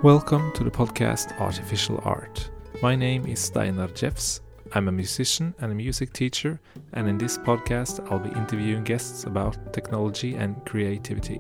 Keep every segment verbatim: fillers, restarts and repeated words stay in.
Welcome to the podcast Artificial Art. My name is Steinar Jeffs. I'm a musician and a music teacher, and in this podcast I'll be interviewing guests about technology and creativity.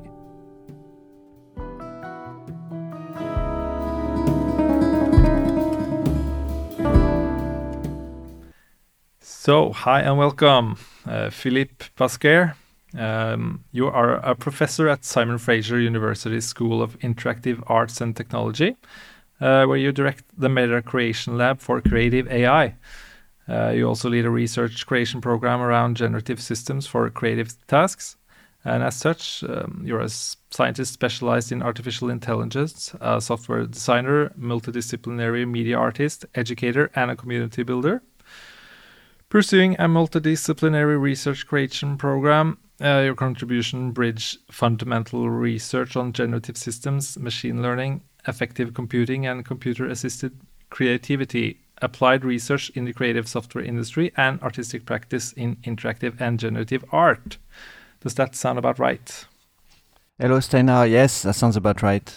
So, hi and welcome, uh, Philippe Pasquier. Um, you are a professor at Simon Fraser University School of Interactive Arts and Technology, uh, where you direct the Meta Creation Lab for Creative A I. Uh, you also lead a research creation program around generative systems for creative tasks. And as such, um, you're a scientist specialized in artificial intelligence, a software designer, multidisciplinary media artist, educator, and a community builder. Pursuing a multidisciplinary research creation program, uh, your contribution bridge fundamental research on generative systems, machine learning, effective computing, and computer-assisted creativity, applied research in the creative software industry, and artistic practice in interactive and generative art. Does that sound about right? Hello, Steinar. Yes, that sounds about right.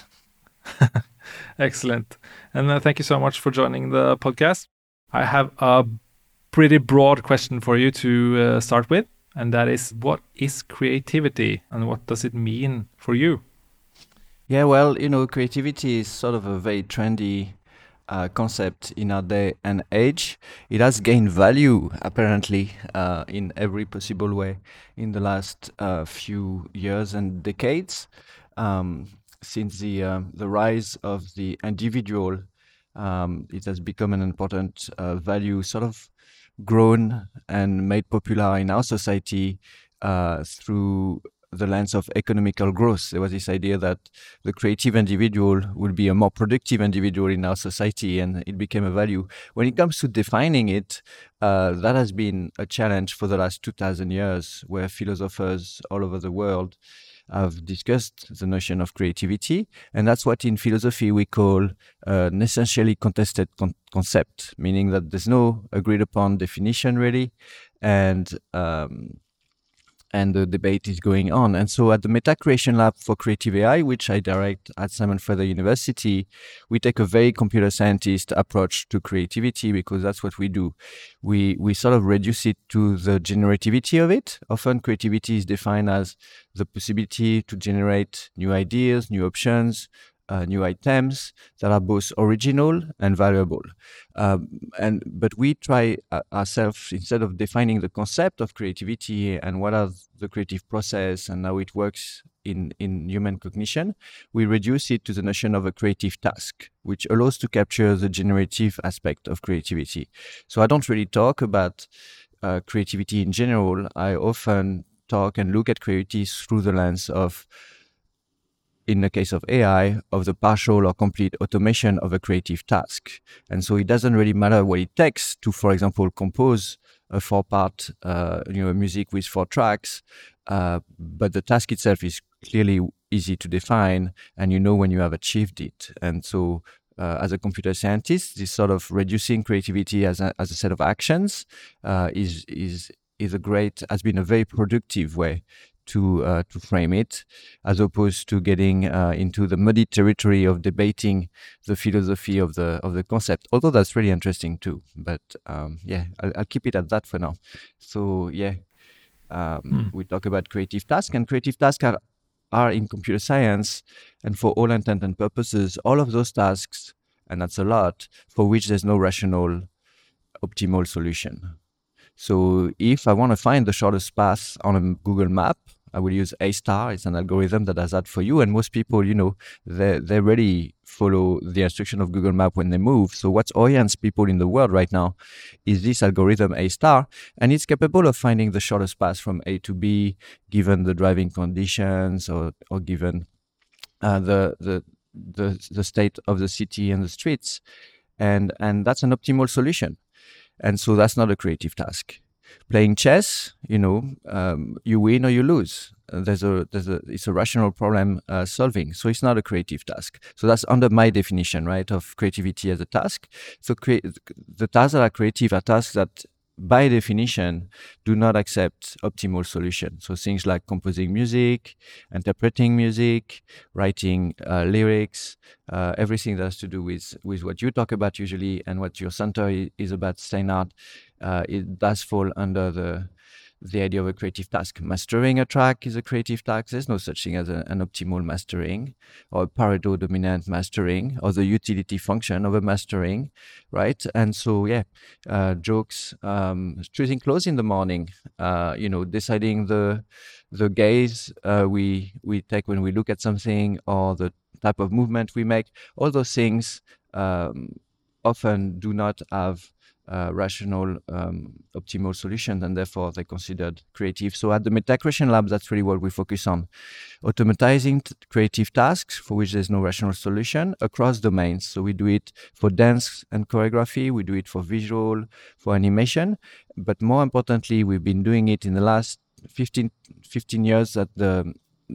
Excellent. And uh, thank you so much for joining the podcast. I have a pretty broad question for you to uh, start with, and that is, what is creativity and what does it mean for you? Yeah, well, you know, creativity is sort of a very trendy uh, concept in our day and age. It has gained value, apparently, uh, in every possible way in the last uh, few years and decades. Um, since the, uh, the rise of the individual, um, it has become an important uh, value, sort of grown and made popular in our society uh, through the lens of economical growth. There was this idea that the creative individual would be a more productive individual in our society, and it became a value. When it comes to defining it, uh, that has been a challenge for the last two thousand years, where philosophers all over the world have discussed the notion of creativity, and that's what in philosophy we call uh, an essentially contested con- concept, meaning that there's no agreed upon definition really, and um, and the debate is going on. And so at the Meta Creation Lab for Creative A I, which I direct at Simon Fraser University, we take a very computer scientist approach to creativity, because that's what we do. We we sort of reduce it to the generativity of it. Often creativity is defined as the possibility to generate new ideas, new options, Uh, new items that are both original and valuable. Um, and but we try uh, ourselves, instead of defining the concept of creativity and what are the creative process and how it works in, in human cognition, we reduce it to the notion of a creative task, which allows to capture the generative aspect of creativity. So I don't really talk about uh, creativity in general. I often talk and look at creativity through the lens of, in the case of A I, of the partial or complete automation of a creative task. And so it doesn't really matter what it takes to, for example, compose a four-part, uh, you know, music with four tracks, uh, but the task itself is clearly easy to define, and you know when you have achieved it. And so uh, as a computer scientist, this sort of reducing creativity as a, as a set of actions uh, is is is a great, has been a very productive way to uh, to frame it, as opposed to getting uh, into the muddy territory of debating the philosophy of the of the concept. Although that's really interesting too. But um, yeah, I'll, I'll keep it at that for now. So yeah, um, mm. we talk about creative tasks, and creative tasks are, are in computer science, and for all intent and purposes, all of those tasks, and that's a lot, for which there's no rational, optimal solution. So if I want to find the shortest path on a Google map, I will use A star. It's an algorithm that does that for you. And most people, you know, they they really follow the instruction of Google Map when they move. So what orients people in the world right now is this algorithm A star, and it's capable of finding the shortest path from A to B, given the driving conditions or or given uh, the the the the state of the city and the streets, and and that's an optimal solution. And so that's not a creative task. Playing chess, you know, um, you win or you lose. Uh, there's a, there's a, it's a rational problem uh, solving. So it's not a creative task. So that's under my definition, right, of creativity as a task. So crea- the tasks that are creative are tasks that by definition, do not accept optimal solutions. So things like composing music, interpreting music, writing uh, lyrics, uh, everything that has to do with, with what you talk about usually and what your center is, is about, Steinhardt, uh, it does fall under the the idea of a creative task. Mastering a track is a creative task. There's no such thing as a, an optimal mastering or a Pareto dominant mastering or the utility function of a mastering, right? And so, yeah, uh, jokes, um, choosing clothes in the morning, uh, you know, deciding the the gaze uh, we we take when we look at something or the type of movement we make, all those things um, often do not have Uh, rational, um, optimal solutions, and therefore they're considered creative. So at the Metacreation Lab, that's really what we focus on. Automatizing t- creative tasks for which there's no rational solution across domains. So we do it for dance and choreography, we do it for visual, for animation, but more importantly, we've been doing it in the last fifteen, fifteen years that the,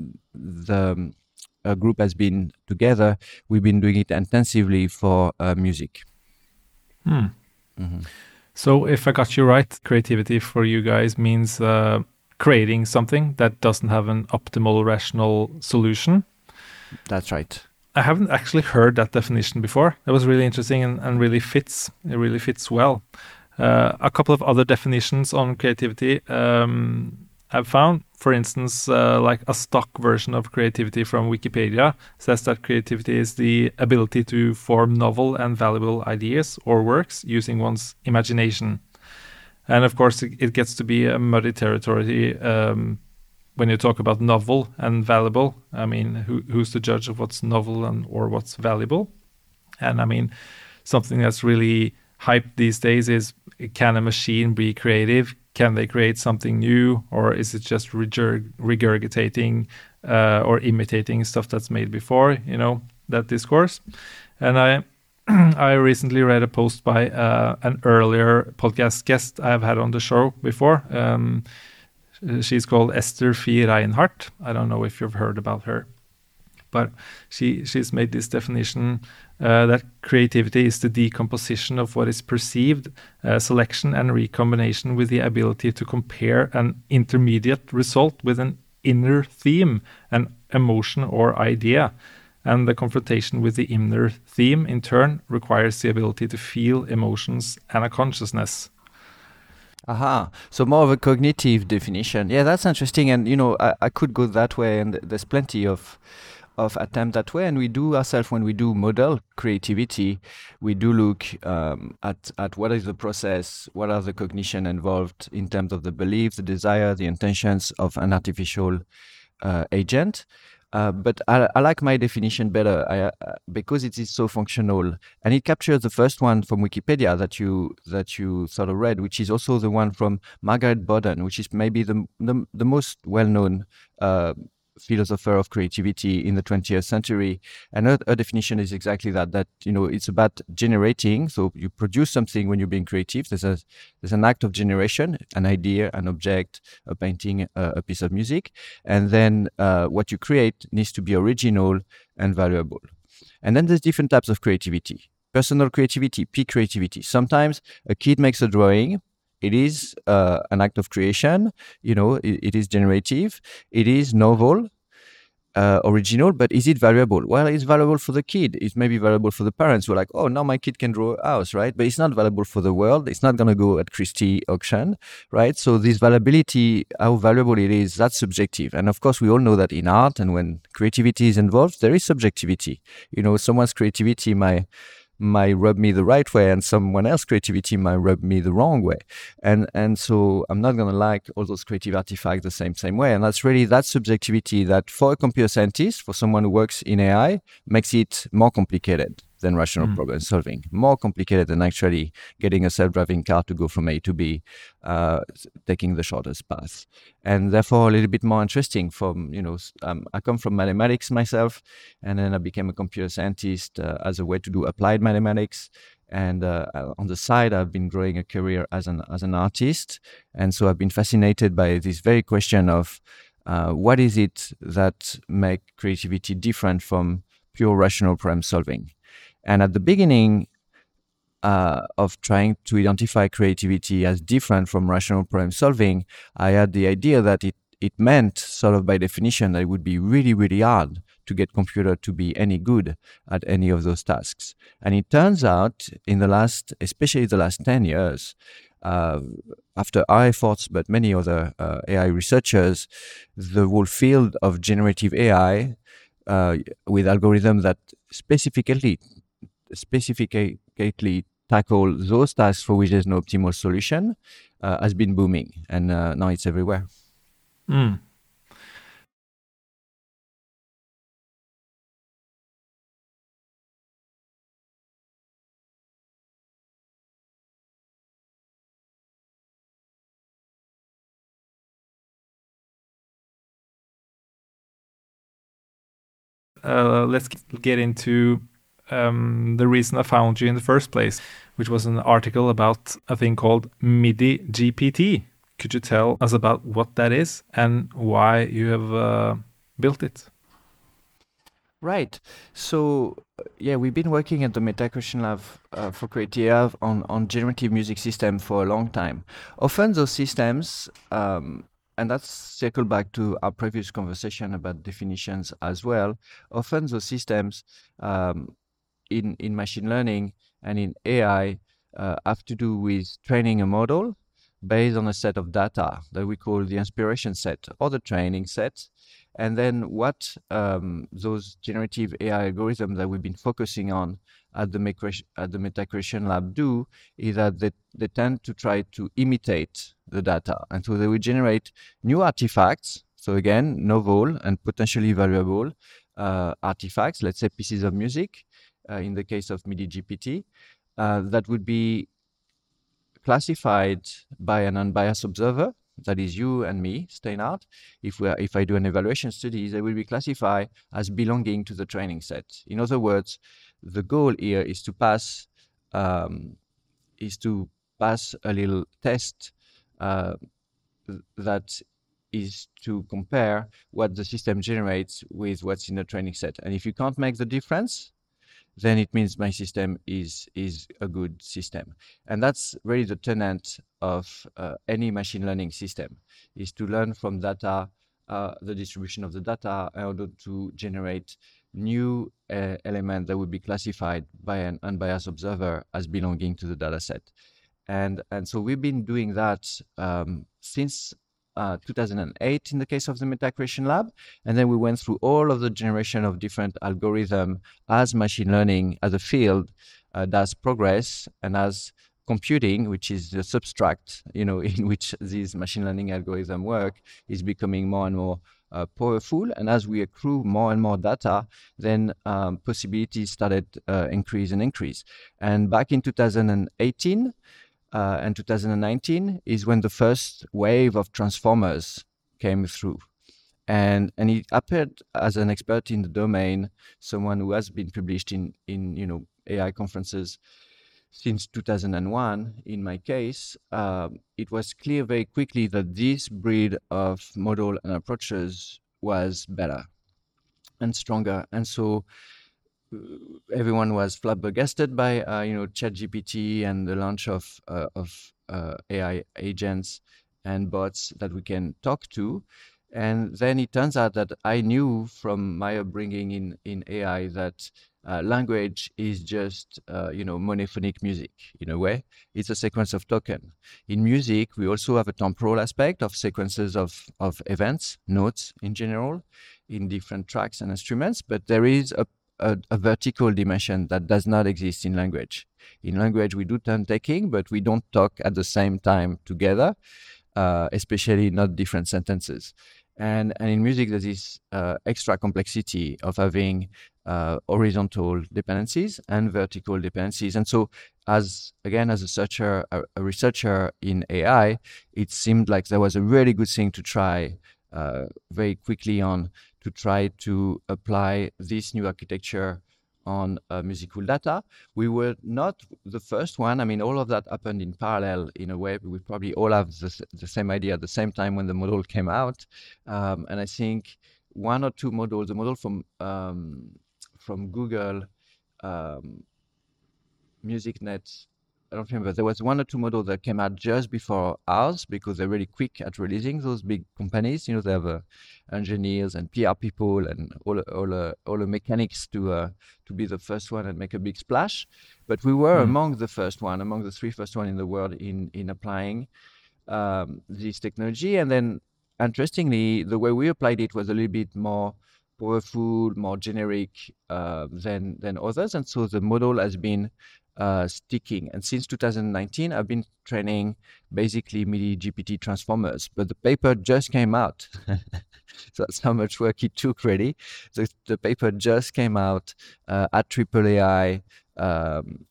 the uh, group has been together. We've been doing it intensively for uh, music. Hmm. Mm-hmm. So if I got you right, creativity for you guys means uh, creating something that doesn't have an optimal rational solution. That's right. I haven't actually heard that definition before. That was really interesting and, and really fits. It really fits well. Uh, a couple of other definitions on creativity um, I've found. For instance, uh, like a stock version of creativity from Wikipedia says that creativity is the ability to form novel and valuable ideas or works using one's imagination. And of course, it, it gets to be a muddy territory um, when you talk about novel and valuable. I mean, who, who's the judge of what's novel and or what's valuable? And I mean, something that's really hyped these days is, can a machine be creative? Can they create something new, or is it just regurg- regurgitating uh, or imitating stuff that's made before? You know, that discourse. And I, I recently read a post by uh, an earlier podcast guest I've had on the show before. Um, she's called Esther Fie Reinhardt. I don't know if you've heard about her, but she she's made this definition uh, that creativity is the decomposition of what is perceived, uh, selection and recombination with the ability to compare an intermediate result with an inner theme, an emotion or idea. And the confrontation with the inner theme, in turn, requires the ability to feel emotions and a consciousness. Aha, so more of a cognitive definition. Yeah, that's interesting. And, you know, I, I could go that way, and there's plenty of of attempt that way, and we do ourselves when we do model creativity, we do look um, at at what is the process, what are the cognition involved in terms of the belief, the desire, the intentions of an artificial uh, agent. Uh, but I, I like my definition better I, uh, because it is so functional, and it captures the first one from Wikipedia that you that you sort of read, which is also the one from Margaret Boden, which is maybe the the, the most well-known uh, philosopher of creativity in the twentieth century. And her, her definition is exactly that, that, you know, it's about generating. So you produce something when you're being creative. There's a, there's an act of generation, an idea, an object, a painting, a, a piece of music. And then uh, what you create needs to be original and valuable. And then there's different types of creativity. Personal creativity, peak creativity. Sometimes a kid makes a drawing. It is uh, an act of creation, you know, it, it is generative, it is novel, uh, original, but is it valuable? Well, it's valuable for the kid. It may be valuable for the parents who are like, oh, now my kid can draw a house, right? But it's not valuable for the world. It's not going to go at Christie auction, right? So this valuability, how valuable it is, that's subjective. And of course, we all know that in art and when creativity is involved, there is subjectivity. You know, someone's creativity might... might rub me the right way, and someone else's creativity might rub me the wrong way. And and so I'm not going to like all those creative artifacts the same same way. And that's really that subjectivity that for a computer scientist, for someone who works in A I, makes it more complicated than rational mm. problem solving, more complicated than actually getting a self-driving car to go from A to B, uh, taking the shortest path. And therefore a little bit more interesting from, you know, um, I come from mathematics myself, and then I became a computer scientist uh, as a way to do applied mathematics. And uh, on the side, I've been growing a career as an as an artist. And so I've been fascinated by this very question of uh, what is it that make creativity different from pure rational problem solving? And at the beginning, uh, of trying to identify creativity as different from rational problem solving, I had the idea that it, it meant, sort of by definition, that it would be really, really hard to get computer to be any good at any of those tasks. And it turns out, in the last, especially the last ten years, uh, after our efforts, but many other uh, A I researchers, the whole field of generative A I uh, with algorithms that specifically specifically tackle those tasks for which there's no optimal solution uh, has been booming, and uh, now it's everywhere. Mm. Uh, let's get into um, the reason I found you in the first place, which was an article about a thing called MIDI G P T. Could you tell us about what that is and why you have uh, built it? Right. So, yeah, we've been working at the Metacreation Lab uh, for Creative on, on generative music system for a long time. Often those systems, um, and that's circle back to our previous conversation about definitions as well. Often those systems um, in, in machine learning and in A I uh, have to do with training a model based on a set of data that we call the inspiration set or the training set. And then what um, those generative A I algorithms that we've been focusing on at the, at the Metacreation Lab do is that they, they tend to try to imitate the data. And so they will generate new artifacts. So again, novel and potentially valuable uh, artifacts, let's say pieces of music, uh, in the case of MIDI G P T, uh, that would be classified by an unbiased observer, that is you and me, Steinhardt. If we are, if I do an evaluation study, they will be classified as belonging to the training set. In other words, the goal here is to pass um, is to pass a little test uh, that is to compare what the system generates with what's in the training set. And if you can't make the difference, then it means my system is is a good system. And that's really the tenet of uh, any machine learning system, is to learn from data, uh, the distribution of the data, in order to generate new uh, elements that would be classified by an unbiased observer as belonging to the data set. And, and so we've been doing that um, since Uh, two thousand eight in the case of the Metacreation Lab. And then we went through all of the generation of different algorithms as machine learning as a field uh, does progress, and as computing, which is the substrate, you know, in which these machine learning algorithms work, is becoming more and more uh, powerful. And as we accrue more and more data, then um, possibilities started uh, increase and increase. And back in two thousand eighteen, Uh, and two thousand nineteen is when the first wave of transformers came through. And, and he appeared as an expert in the domain, someone who has been published in, in you know, A I conferences since two thousand one. In my case, uh, it was clear very quickly that this breed of model and approaches was better and stronger. And so everyone was flabbergasted by uh, you know ChatGPT and the launch of uh, of uh, A I agents and bots that we can talk to. And then it turns out that I knew from my upbringing in in A I that uh, language is just uh, you know monophonic music in a way. It's a sequence of token. In music, we also have a temporal aspect of sequences of of events, notes in general, in different tracks and instruments. But there is a A, a vertical dimension that does not exist in language. In language, we do turn taking, but we don't talk at the same time together, uh, especially not different sentences. And, and in music, there's this uh, extra complexity of having uh, horizontal dependencies and vertical dependencies. And so, as again, as a researcher, a, a researcher in A I, it seemed like there was a really good thing to try uh, very quickly on, to try to apply this new architecture on uh, musical data. We were not the first one. I mean, all of that happened in parallel in a way. We probably all have the, the same idea at the same time when the model came out. Um, and I think one or two models, the model from um, from Google, um, MusicNet. I don't remember. There was one or two models that came out just before ours because they're really quick at releasing. Those big companies, you know, they have uh, engineers and P R people and all all uh, all the mechanics to uh, to be the first one and make a big splash. But we were Mm. among the first one, among the three first one in the world in in applying um, this technology. And then, interestingly, the way we applied it was a little bit more powerful, more generic uh, than than others, and so the model has been uh, sticking. And since two thousand nineteen, I've been training basically MIDI G P T transformers, but the paper just came out. So that's how much work it took, really. The, the paper just came out uh, at triple A I. Um,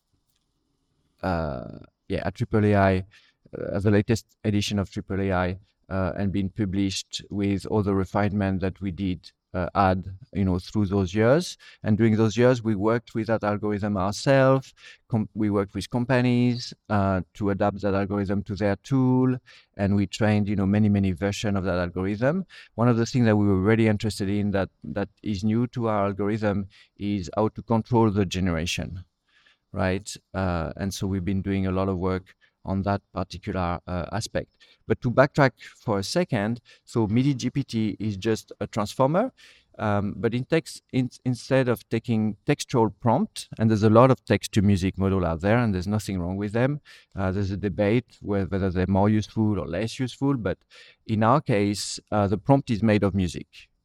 uh, yeah, at triple A I, uh, the latest edition of triple A I, uh, and been published with all the refinement that we did uh, add, you know, through those years. And during those years, we worked with that algorithm ourselves. Com- we worked with companies uh, to adapt that algorithm to their tool, and we trained, you know, many many versions of that algorithm. One of the things that we were really interested in that that is new to our algorithm is how to control the generation, right? Uh, and so we've been doing a lot of work on that particular uh, aspect. But to backtrack for a second, so MIDI G P T is just a transformer, um, but in text, in, instead of taking textual prompt, and there's a lot of text-to-music model out there, and there's nothing wrong with them. Uh, there's a debate whether they're more useful or less useful, but in our case, uh, the prompt is made of music.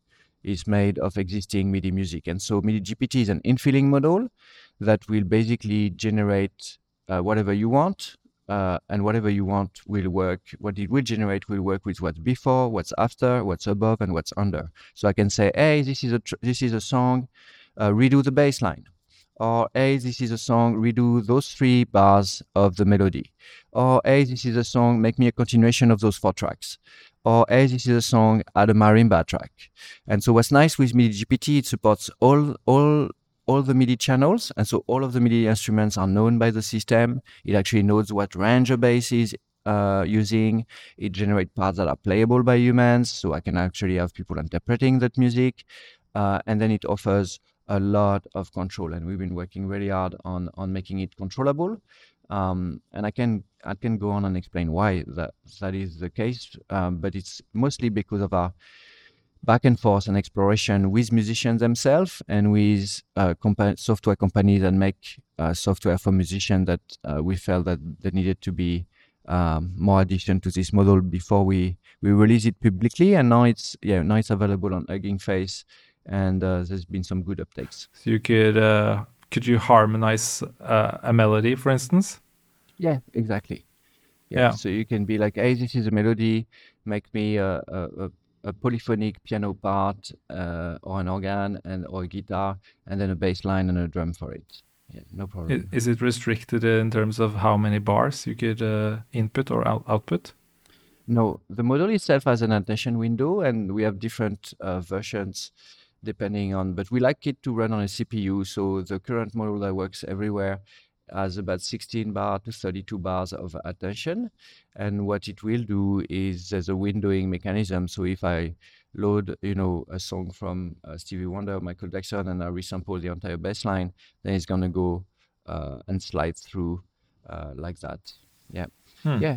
Is made of existing MIDI music. And so MIDI G P T is an infilling model that will basically generate uh, whatever you want, uh, and whatever you want will work. What it will generate will work with what's before, what's after, what's above, and what's under. So I can say, hey, this is a tr- this is a song, uh, redo the bass line. Or, hey, this is a song, redo those three bars of the melody. Or, hey, this is a song, make me a continuation of those four tracks. Or, hey, this is a song, add a marimba track. And so what's nice with MIDI G P T, it supports all all all the MIDI channels, and so all of the MIDI instruments are known by the system. It actually knows what range a bass is uh, using. It generates parts that are playable by humans, so I can actually have people interpreting that music. Uh, and then it offers a lot of control, and we've been working really hard on on making it controllable. Um, and I can I can go on and explain why that that is the case, um, but it's mostly because of our back and forth and exploration with musicians themselves and with uh, compa- software companies that make uh, software for musicians, that uh, we felt that there needed to be um, more addition to this model before we, we release it publicly. And now it's yeah now it's available on Hugging Face, and uh, there's been some good uptakes. So you could uh, could you harmonize uh, a melody, for instance? Yeah, exactly. Yeah. Yeah. So you can be like, hey, this is a melody, make me a, a, a a polyphonic piano part, uh, or an organ and or a guitar, and then a bass line and a drum for it. Yeah, no problem. Is it restricted in terms of how many bars you could uh, input or out- output? No, the model itself has an attention window, and we have different uh, versions depending on, but we like it to run on a C P U. So the current model that works everywhere has about sixteen bar to thirty-two bars of attention. And what it will do is there's a windowing mechanism. So if I load, you know, a song from uh, Stevie Wonder, Michael Jackson, and I resample the entire bass line, then it's going to go uh, and slide through uh, like that. Yeah. Hmm. Yeah.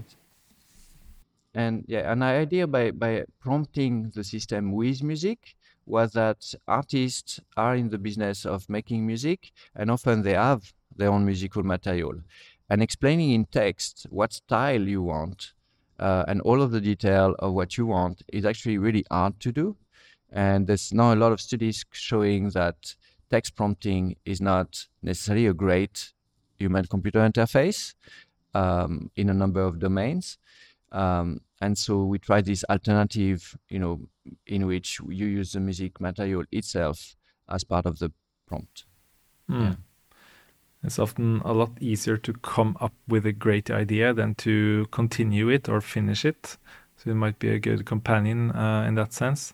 And yeah, an idea by, by prompting the system with music was that artists are in the business of making music, and often they have their own musical material. And explaining in text what style you want uh, and all of the detail of what you want is actually really hard to do. And there's now a lot of studies showing that text prompting is not necessarily a great human-computer interface um, in a number of domains. Um, and so we tried this alternative, you know, in which you use the music material itself as part of the prompt. Mm. Yeah. It's often a lot easier to come up with a great idea than to continue it or finish it. So it might be a good companion uh, in that sense.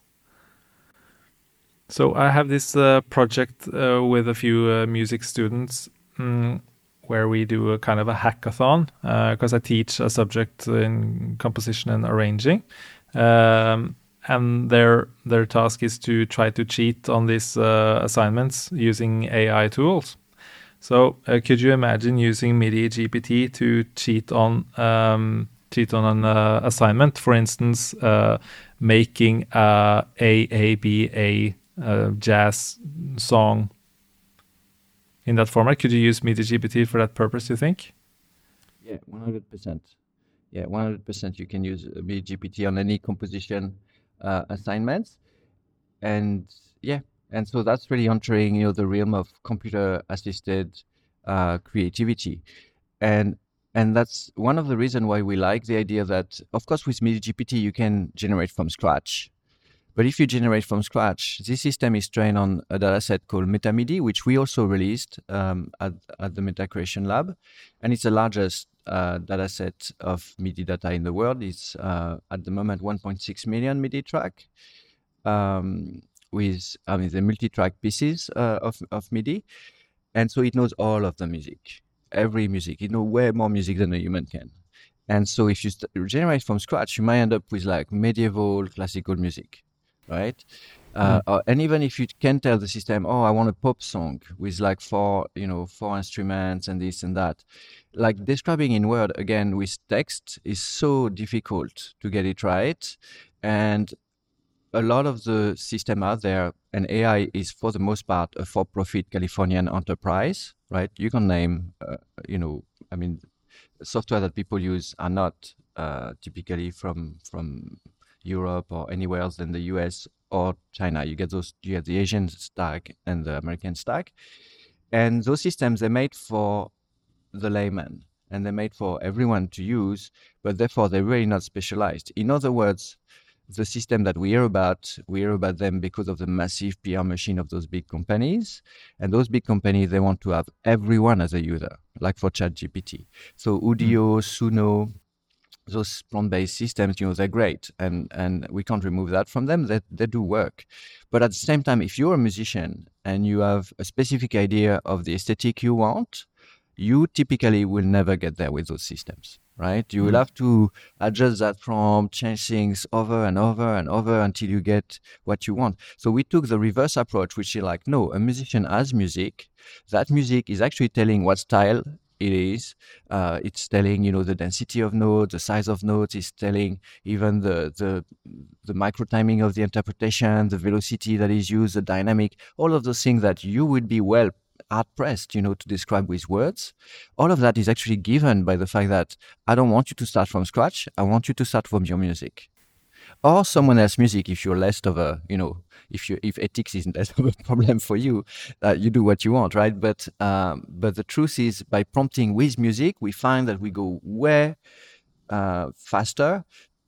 So I have this uh, project uh, with a few uh, music students um, where we do a kind of a hackathon, because uh, I teach a subject in composition and arranging. Um, and their their task is to try to cheat on these uh, assignments using A I tools. So uh, could you imagine using MIDI G P T to cheat on um, cheat on an uh, assignment? For instance, uh, making a A A B A uh, jazz song in that format. Could you use MIDI G P T for that purpose, you think? Yeah, one hundred percent. Yeah, one hundred percent. You can use MIDI G P T on any composition uh, assignments, and yeah, and so that's really entering, you know, the realm of computer-assisted uh, creativity, and and that's one of the reasons why we like the idea that, of course, with MIDI G P T you can generate from scratch. But if you generate from scratch, this system is trained on a dataset called MetaMIDI, which we also released um, at, at the Meta Creation Lab. And it's the largest uh, dataset of MIDI data in the world. It's uh, at the moment one point six million MIDI track um, with, I mean, the multi-track pieces uh, of, of MIDI. And so it knows all of the music, every music. It knows way more music than a human can. And so if you generate from scratch, you might end up with like medieval classical music. Right. Uh, Mm. uh, and even if you can tell the system, oh, I want a pop song with like four, you know, four instruments and this and that, like describing in word again with text is so difficult to get it right. And a lot of the system out there, and A I is for the most part a for-profit Californian enterprise, right? You can name, uh, you know, I mean, software that people use are not uh, typically from from Europe or anywhere else than the U S or China. You get those, you have the Asian stack and the American stack. And those systems, they're made for the layman and they're made for everyone to use, but therefore they're really not specialized. In other words, the system that we hear about, we hear about them because of the massive P R machine of those big companies. And those big companies, they want to have everyone as a user, like for ChatGPT. So Udio, mm. Suno, those prompt-based systems, you know, they're great, and and we can't remove that from them. They they do work, but at the same time, if you're a musician and you have a specific idea of the aesthetic you want, you typically will never get there with those systems, right? You mm. will have to adjust that prompt, change things over and over and over until you get what you want. So we took the reverse approach, which is like, no, a musician has music. That music is actually telling what style it is. Uh, it's telling, you know, the density of notes, the size of notes. It's telling even the the the micro timing of the interpretation, the velocity that is used, the dynamic, all of those things that you would be well hard pressed, you know, to describe with words. All of that is actually given by the fact that I don't want you to start from scratch. I want you to start from your music. Or someone else's music if you're less of a, you know, if you if ethics isn't less of a problem for you, uh, you do what you want, right? But um, but the truth is, by prompting with music, we find that we go way uh, faster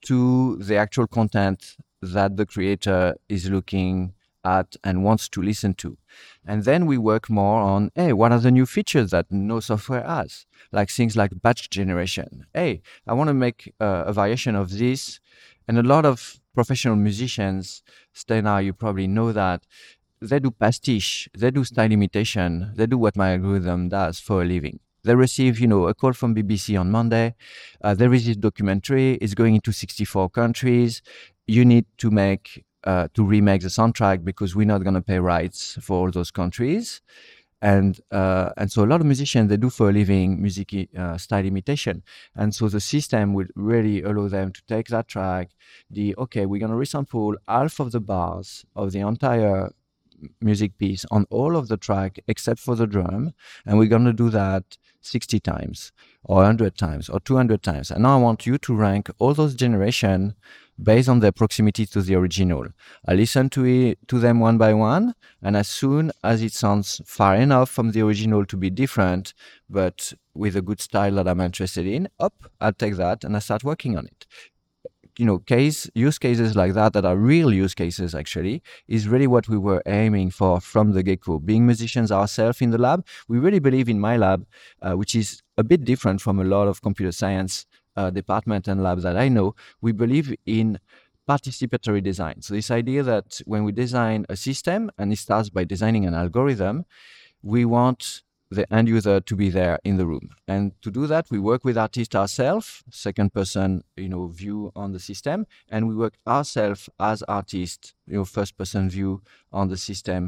to the actual content that the creator is looking at and wants to listen to. And then we work more on, hey, what are the new features that no software has? Like things like batch generation. Hey, I want to make uh, a variation of this. And a lot of professional musicians, Steinar, you probably know that, they do pastiche, they do style imitation, they do what my algorithm does for a living. They receive, you know, a call from B B C on Monday. Uh, there is this documentary. It's going into sixty-four countries. You need to make, uh, to remake the soundtrack because we're not going to pay rights for all those countries. And uh, and so a lot of musicians, they do for a living music uh, style imitation. And so the system would really allow them to take that track, the, okay, we're going to resample half of the bars of the entire music piece on all of the track except for the drum. And we're going to do that sixty times or one hundred times or two hundred times. And now I want you to rank all those generations based on their proximity to the original. I listen to it, to them one by one, and as soon as it sounds far enough from the original to be different, but with a good style that I'm interested in, up, I'll take that and I start working on it. You know, case use cases like that, that are real use cases actually, is really what we were aiming for from the get-go. Being musicians ourselves in the lab, we really believe in my lab, uh, which is a bit different from a lot of computer science uh, department and labs that I know. We believe in participatory design. So this idea that when we design a system, and it starts by designing an algorithm, we want the end user to be there in the room. And to do that, we work with artists ourselves, second person, you know, view on the system, and we work ourselves as artists, you know, first person view on the system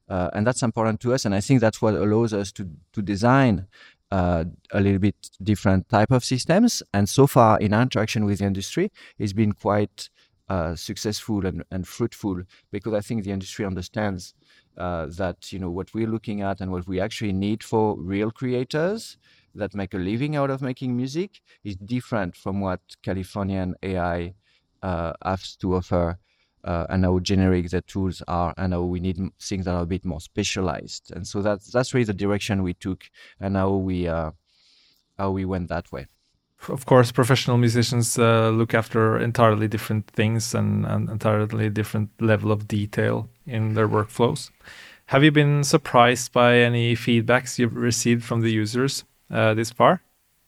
Uh, and that's important to us. And I think that's what allows us to, to design uh, a little bit different type of systems. And so far in our interaction with the industry, it's been quite uh, successful and, and fruitful, because I think the industry understands uh, that, you know, what we're looking at and what we actually need for real creators that make a living out of making music is different from what Californian A I uh, has to offer, uh, and how generic the tools are, and how we need m- things that are a bit more specialized. And so that's that's really the direction we took, and how we uh, how we went that way. Of course, professional musicians uh, look after entirely different things and an entirely different level of detail in their workflows. Have you been surprised by any feedbacks you've received from the users uh, this far?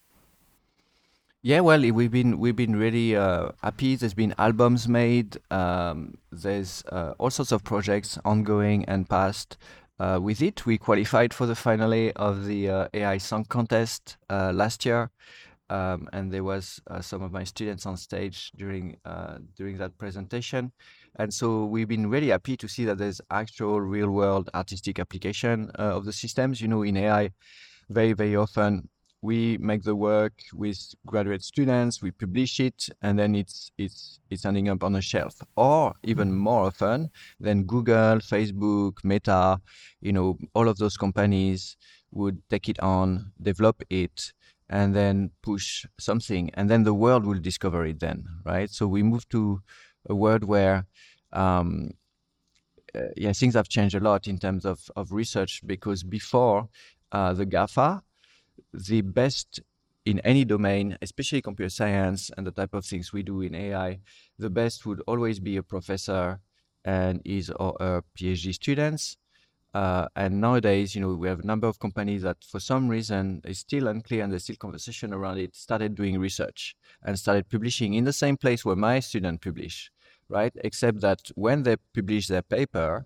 Yeah, well, we've been we've been really uh, happy. There's been albums made. Um, there's uh, all sorts of projects ongoing and past uh, with it. We qualified for the finale of the uh, A I Song Contest uh, last year, um, and there was uh, some of my students on stage during uh, during that presentation. And so we've been really happy to see that there's actual real world artistic application uh, of the systems. You know, in A I, very very often we make the work with graduate students, we publish it, and then it's it's it's ending up on a shelf. Or even more often, then Google, Facebook, Meta, you know, all of those companies would take it on, develop it, and then push something, and then the world will discover it then, right? So we move to a world where um, uh, yeah, things have changed a lot in terms of, of research, because before uh, the GAFA, the best in any domain, especially computer science and the type of things we do in A I, the best would always be a professor and his or her PhD students. Uh, and nowadays, you know, we have a number of companies that for some reason is still unclear, and there's still conversation around it, started doing research and started publishing in the same place where my students publish, right? Except that when they publish their paper,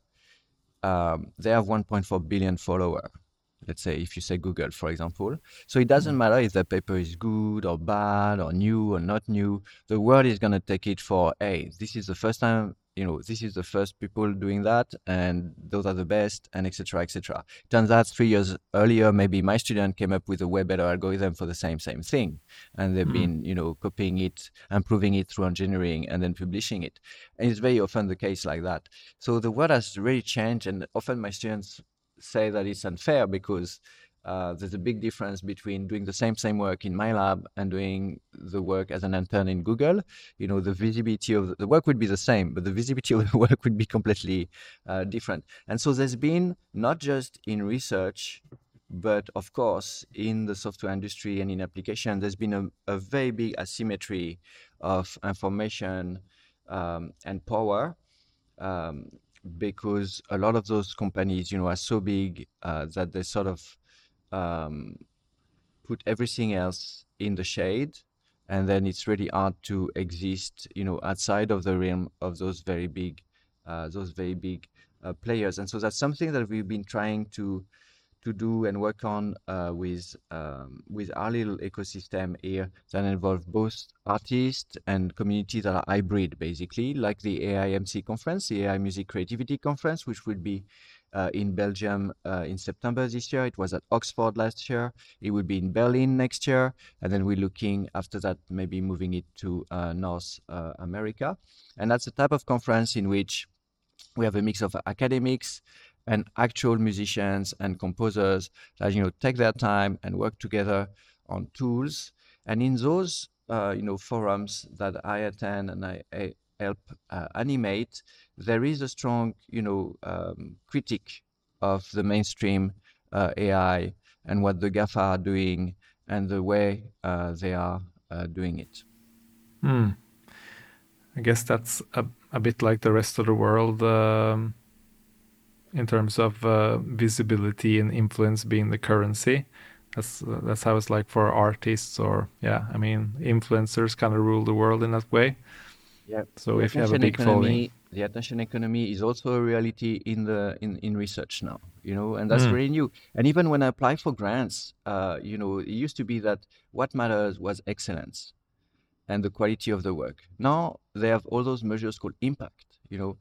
um, they have one point four billion followers. Let's say if you say Google, for example. So it doesn't matter if the paper is good or bad or new or not new. The world is going to take it for, hey, this is the first time, you know, this is the first people doing that, and those are the best, and et cetera, et cetera. Turns out three years earlier, maybe my student came up with a way better algorithm for the same same thing, and they've mm. been, you know, copying it, improving it through engineering, and then publishing it. And it's very often the case like that. So the world has really changed, and often my students say that it's unfair because uh, there's a big difference between doing the same same work in my lab and doing the work as an intern in Google. You know, the visibility of the, the work would be the same, but the visibility of the work would be completely uh, different. And so there's been, not just in research, but of course in the software industry and in application, there's been a, a very big asymmetry of information um, and power. Um, because a lot of those companies, you know, are so big uh, that they sort of um, put everything else in the shade, and then it's really hard to exist, you know, outside of the realm of those very big, uh, those very big uh, players. And so that's something that we've been trying to to do and work on uh, with um, with our little ecosystem here that involve both artists and communities that are hybrid, basically, like the A I M C conference, the A I Music Creativity Conference, which will be uh, in Belgium uh, in September this year. It was at Oxford last year. It will be in Berlin next year. And then we're looking after that, maybe moving it to uh, North uh, America. And that's the type of conference in which we have a mix of academics and actual musicians and composers that, you know, take their time and work together on tools. And in those, uh, you know, forums that I attend and I, I help uh, animate, there is a strong, you know, um, critique of the mainstream uh, A I and what the GAFA are doing and the way uh, they are uh, doing it. Hmm. I guess that's a, a bit like the rest of the world. Um... in terms of uh, visibility and influence being the currency. That's uh, that's how it's like for artists, or yeah, I mean, influencers kind of rule the world in that way. Yeah. So the if you have a big economy, following, the attention economy is also a reality in the in, in research now, you know, and that's mm. very new. And even when I apply for grants, uh, you know, it used to be that what matters was excellence and the quality of the work. Now they have all those measures called impact, you know.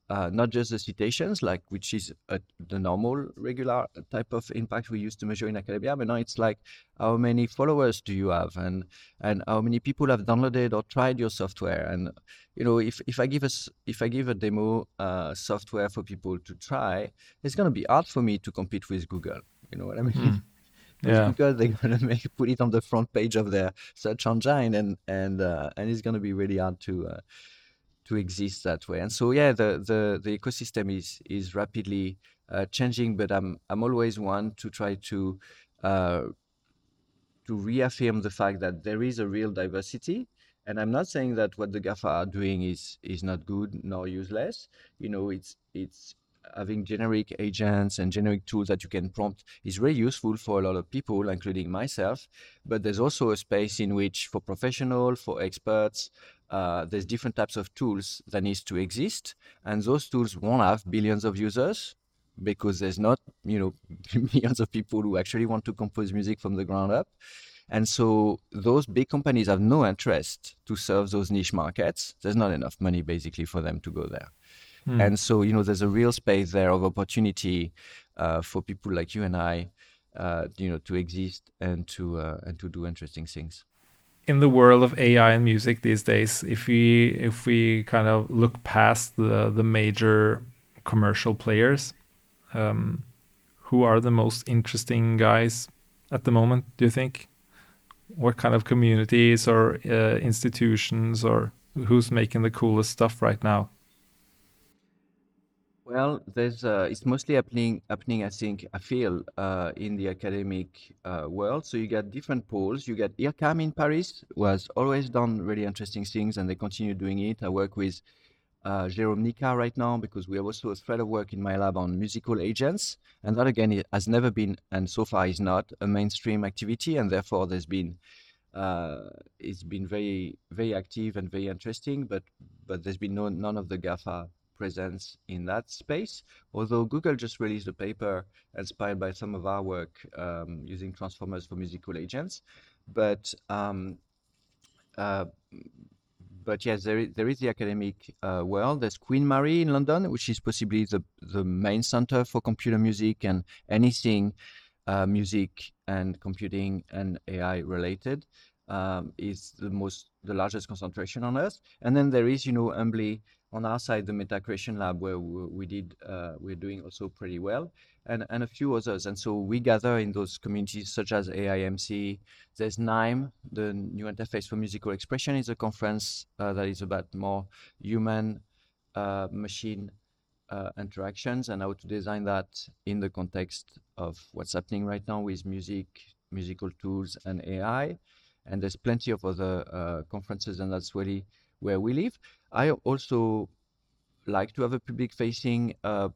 uh, not just the citations, like which is a, the normal, regular type of impact we used to measure in academia, but now it's like how many followers do you have, and and how many people have downloaded or tried your software. And you know, if if I give us if I give a demo uh, software for people to try, it's going to be hard for me to compete with Google. You know what I mean? Mm. With Yeah. Google, they're gonna make put it on the front page of their search engine, and and uh, and it's gonna be really hard to uh, to exist that way. And so yeah, the the the ecosystem is is rapidly uh, changing, but I'm I'm always one to try to uh, to reaffirm the fact that there is a real diversity. And I'm not saying that what the GAFA are doing is is not good nor useless. You know, it's it's having generic agents and generic tools that you can prompt is really useful for a lot of people, including myself. But there's also a space in which, for professionals, for experts, uh, there's different types of tools that needs to exist, and those tools won't have billions of users because there's not, you know, millions of people who actually want to compose music from the ground up. And so those big companies have no interest to serve those niche markets. There's not enough money basically for them to go there. Mm. And so, you know, there's a real space there of opportunity uh, for people like you and I, uh, you know, to exist and to uh, and to do interesting things. In the world of A I and music these days, if we if we kind of look past the the major commercial players, um, who are the most interesting guys at the moment, do you think? What kind of communities or uh, institutions, or who's making the coolest stuff right now? Well, there's uh, it's mostly happening, happening, I think, I feel, uh, in the academic uh, world. So you get different poles. You get IRCAM in Paris, who has always done really interesting things, and they continue doing it. I work with uh, Jérôme Nica right now because we have also a thread of work in my lab on musical agents. And that, again, it has never been, and so far is not, a mainstream activity. And therefore, there's been, uh, it's been very, very active and very interesting, but but there's been no, none of the GAFA presence in that space, although Google just released a paper inspired by some of our work um, using transformers for musical agents. But um, uh, but yes, there is, there is the academic uh, world. There's Queen Mary in London, which is possibly the, the main center for computer music and anything uh, music and computing and A I related. Um, is the most, the largest concentration on Earth. And then there is, you know, humbly on our side, the Meta Creation Lab, where we, we did, uh, we're doing also pretty well, and, and a few others. And so we gather in those communities such as A I M C. There's NIME, the New Interface for Musical Expression, is a conference uh, that is about more human uh, machine uh, interactions and how to design that in the context of what's happening right now with music, musical tools, and A I. And there's plenty of other uh, conferences, and that's really where we live. I also like to have a public-facing uh,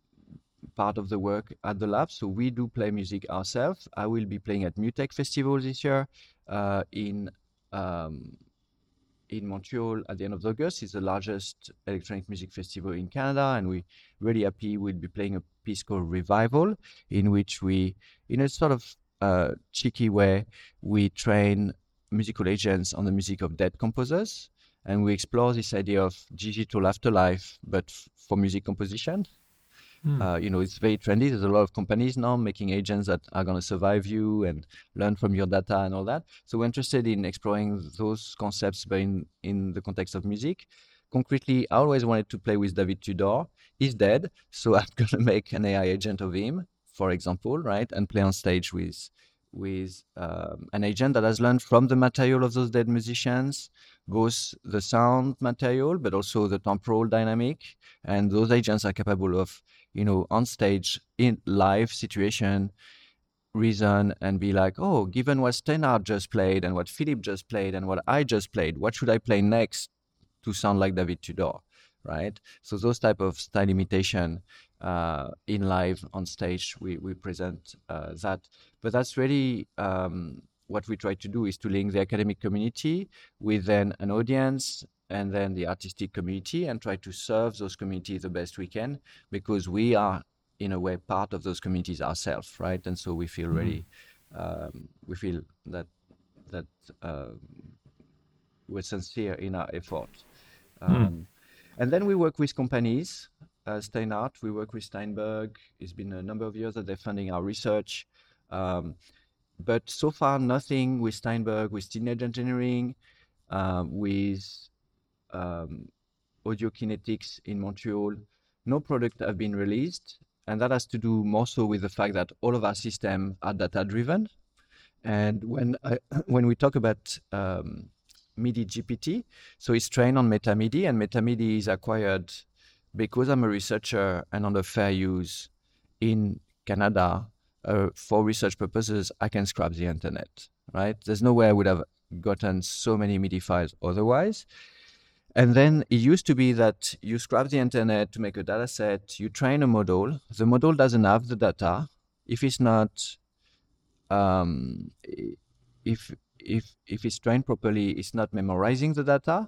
part of the work at the lab. So we do play music ourselves. I will be playing at MUTEC Festival this year uh, in um, in Montreal at the end of August. It's the largest electronic music festival in Canada, and we're really happy. We'll be playing a piece called Revival, in which we, in a sort of uh, cheeky way, we train musical agents on the music of dead composers, and we explore this idea of digital afterlife, but f- for music composition. Mm. Uh, you know, it's very trendy. There's a lot of companies now making agents that are going to survive you and learn from your data and all that. So we're interested in exploring those concepts, but in, in the context of music. Concretely, I always wanted to play with David Tudor. He's dead, so I'm going to make an A I agent of him, for example, right, and play on stage with with um, an agent that has learned from the material of those dead musicians, both the sound material, but also the temporal dynamic. And those agents are capable of, you know, on stage, in live situation, reason and be like, oh, given what Steinhardt just played and what Philippe just played and what I just played, what should I play next to sound like David Tudor, right? So those type of style imitation uh, in live on stage, we, we present uh, that. But that's really um, what we try to do, is to link the academic community with then an audience and then the artistic community, and try to serve those communities the best we can, because we are, in a way, part of those communities ourselves, right? And so we feel mm-hmm. really, um, we feel that that uh, we're sincere in our effort. Um, mm. And then we work with companies, uh, Steinart, we work with Steinberg. It's been a number of years that they're funding our research. Um, but so far, nothing with Steinberg, with Teenage Engineering, uh, with um, Audio Kinetics in Montreal. No product have been released. And that has to do more so with the fact that all of our systems are data-driven. And when I, when we talk about um, MIDI G P T, so it's trained on MetaMIDI, and MetaMIDI is acquired because I'm a researcher and under fair use in Canada. Uh, for research purposes, I can scrap the internet, right? There's no way I would have gotten so many MIDI files otherwise. And then it used to be that you scrap the internet to make a data set, you train a model, the model doesn't have the data. If it's not um, if if if it's trained properly, it's not memorizing the data,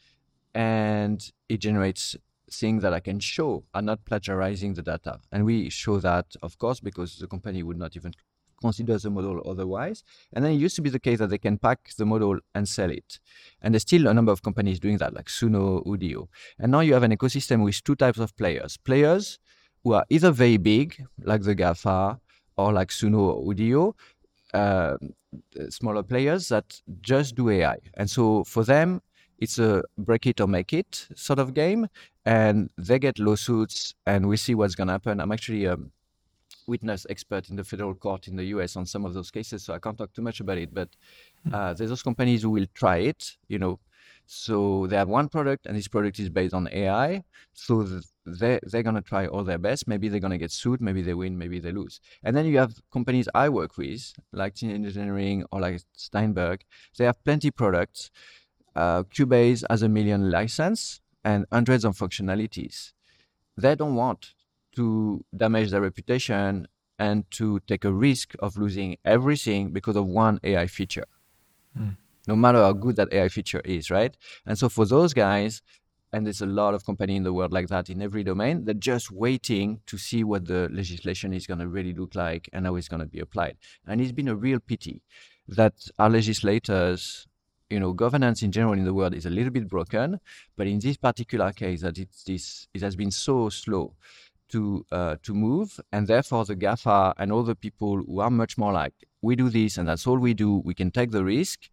and it generates things that I can show are not plagiarizing the data. And we show that, of course, because the company would not even consider the model otherwise. And then it used to be the case that they can pack the model and sell it. And there's still a number of companies doing that, like Suno, Udio. And now you have an ecosystem with two types of players. Players who are either very big, like the GAFA, or like Suno or Udio, uh, smaller players that just do A I. And so for them, it's a break it or make it sort of game. And they get lawsuits, and we see what's going to happen. I'm actually a witness expert in the federal court in the U S on some of those cases, so I can't talk too much about it. But uh, there's those companies who will try it, you know. So they have one product, and this product is based on A I. So they, they're going to try all their best. Maybe they're going to get sued. Maybe they win. Maybe they lose. And then you have companies I work with, like Teenage Engineering or like Steinberg. They have plenty of products. Uh, Cubase has a million license and hundreds of functionalities. They don't want to damage their reputation and to take a risk of losing everything because of one A I feature. Mm. No matter how good that A I feature is, right? And so for those guys, and there's a lot of companies in the world like that in every domain, they're just waiting to see what the legislation is going to really look like and how it's going to be applied. And it's been a real pity that our legislators, you know, governance in general in the world is a little bit broken, but in this particular case, that it's this, it has been so slow to uh, to move, and therefore the GAFA and all the people who are much more like, we do this and that's all we do, we can take the risk,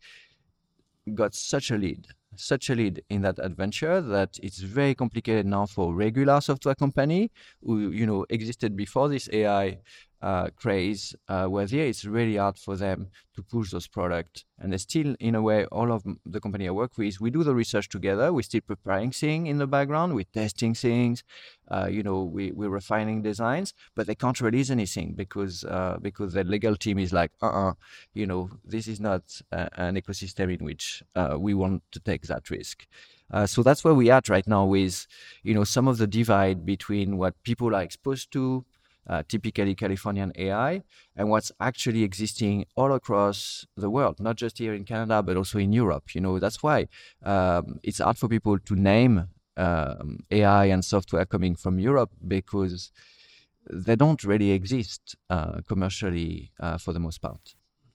got such a lead, such a lead in that adventure that it's very complicated now for regular software company who, you know, existed before this A I uh, craze, uh, where yeah, it's really hard for them to push those products. And they still, in a way, all of the company I work with, we do the research together. We're still preparing things in the background. We're testing things. Uh, you know, we, we're refining designs, but they can't release anything because uh, because the legal team is like, uh-uh, you know, this is not uh, an ecosystem in which uh, we want to take that risk. Uh, so that's where we are at right now with, you know, some of the divide between what people are exposed to, Uh, typically Californian A I, and what's actually existing all across the world, not just here in Canada, but also in Europe. You know, that's why um, it's hard for people to name um, A I and software coming from Europe, because they don't really exist uh, commercially uh, for the most part.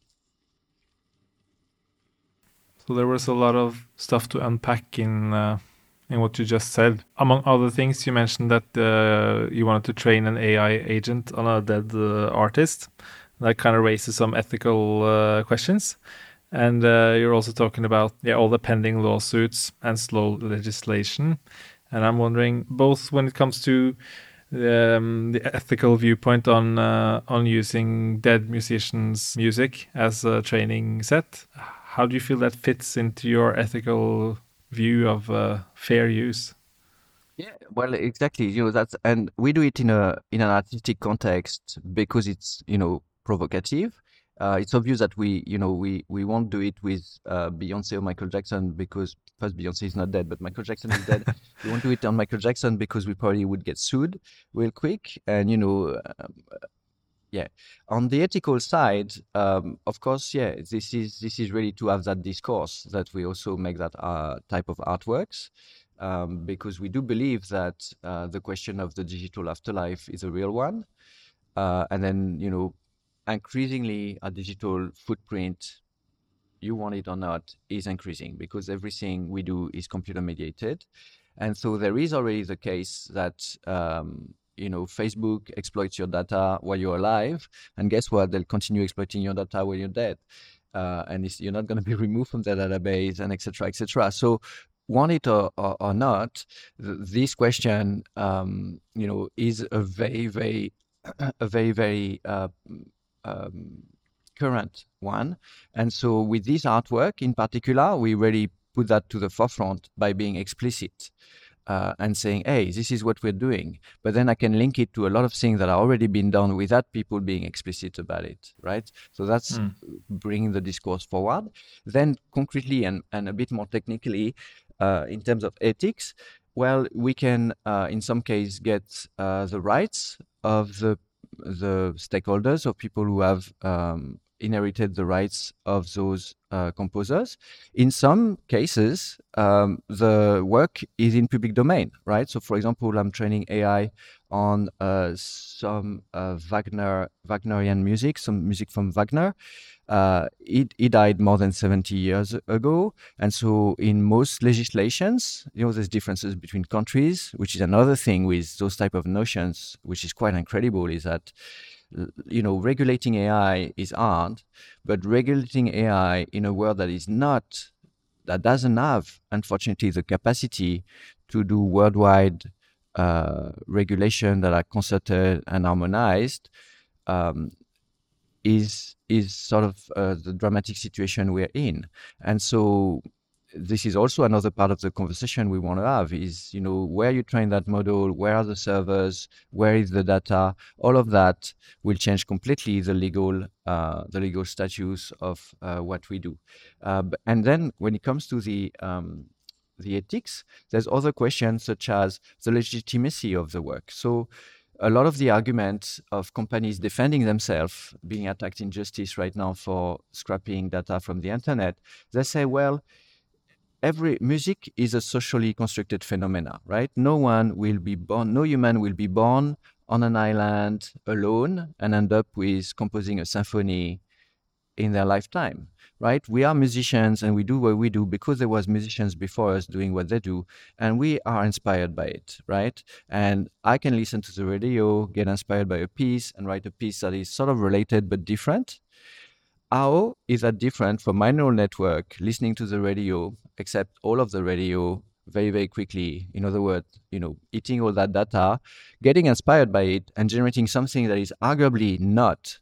So there was a lot of stuff to unpack in uh, in what you just said. Among other things, you mentioned that uh, you wanted to train an A I agent on a dead uh, artist. That kind of raises some ethical uh, questions. And uh, you're also talking about yeah, all the pending lawsuits and slow legislation. And I'm wondering, both when it comes to um, the ethical viewpoint on uh, on using dead musicians' music as a training set, how do you feel that fits into your ethical view of uh, fair use? Yeah, well, exactly. You know, that's, and we do it in a in an artistic context because it's, you know, provocative. Uh, it's obvious that we, you know, we we won't do it with uh, Beyonce or Michael Jackson, because first Beyonce is not dead, but Michael Jackson is dead. We won't do it on Michael Jackson because we probably would get sued real quick. And you know, um, yeah, on the ethical side, um, of course, yeah, this is this is really to have that discourse that we also make that uh, type of artworks. Um, because we do believe that uh, the question of the digital afterlife is a real one. Uh, and then, you know, increasingly our digital footprint, you want it or not, is increasing because everything we do is computer mediated. And so there is already the case that um, you know, Facebook exploits your data while you're alive, and guess what? They'll continue exploiting your data while you're dead, uh, and it's, you're not going to be removed from their database, and et cetera, et cetera. So, want it or, or, or not, th- this question, um, you know, is a very, very, a very, very uh, um, current one. And so, with this artwork in particular, we really put that to the forefront by being explicit. Uh, and saying, hey, this is what we're doing. But then I can link it to a lot of things that are already been done without people being explicit about it, right? So that's mm. bringing the discourse forward. Then concretely and, and a bit more technically, uh, in terms of ethics, well, we can, uh, in some case, get uh, the rights of the, the stakeholders or people who have um, inherited the rights of those uh, composers. In some cases, um, the work is in public domain, right? So, for example, I'm training A I on uh, some uh, Wagner Wagnerian music, some music from Wagner. Uh, he, he died more than seventy years ago, and so in most legislations, you know, there's differences between countries, which is another thing with those type of notions, which is quite incredible, is that, you know, regulating A I is hard, but regulating A I in a world that is not, that doesn't have, unfortunately, the capacity to do worldwide uh, regulation that are concerted and harmonized, um, is is sort of uh, the dramatic situation we're in. And so this is also another part of the conversation we want to have is, you know, where you train that model, where are the servers, where is the data? All of that will change completely the legal uh, the legal status of uh, what we do. Uh, and then when it comes to the um, the ethics, there's other questions such as the legitimacy of the work. So a lot of the arguments of companies defending themselves, being attacked in justice right now for scrapping data from the internet, they say, well, every music is a socially constructed phenomena, right? No one will be born, no human will be born on an island alone and end up with composing a symphony in their lifetime, right? We are musicians and we do what we do because there was musicians before us doing what they do, and we are inspired by it, right? And I can listen to the radio, get inspired by a piece, and write a piece that is sort of related but different. How is that different from my neural network listening to the radio, except all of the radio very, very quickly? In other words, you know, eating all that data, getting inspired by it, and generating something that is arguably not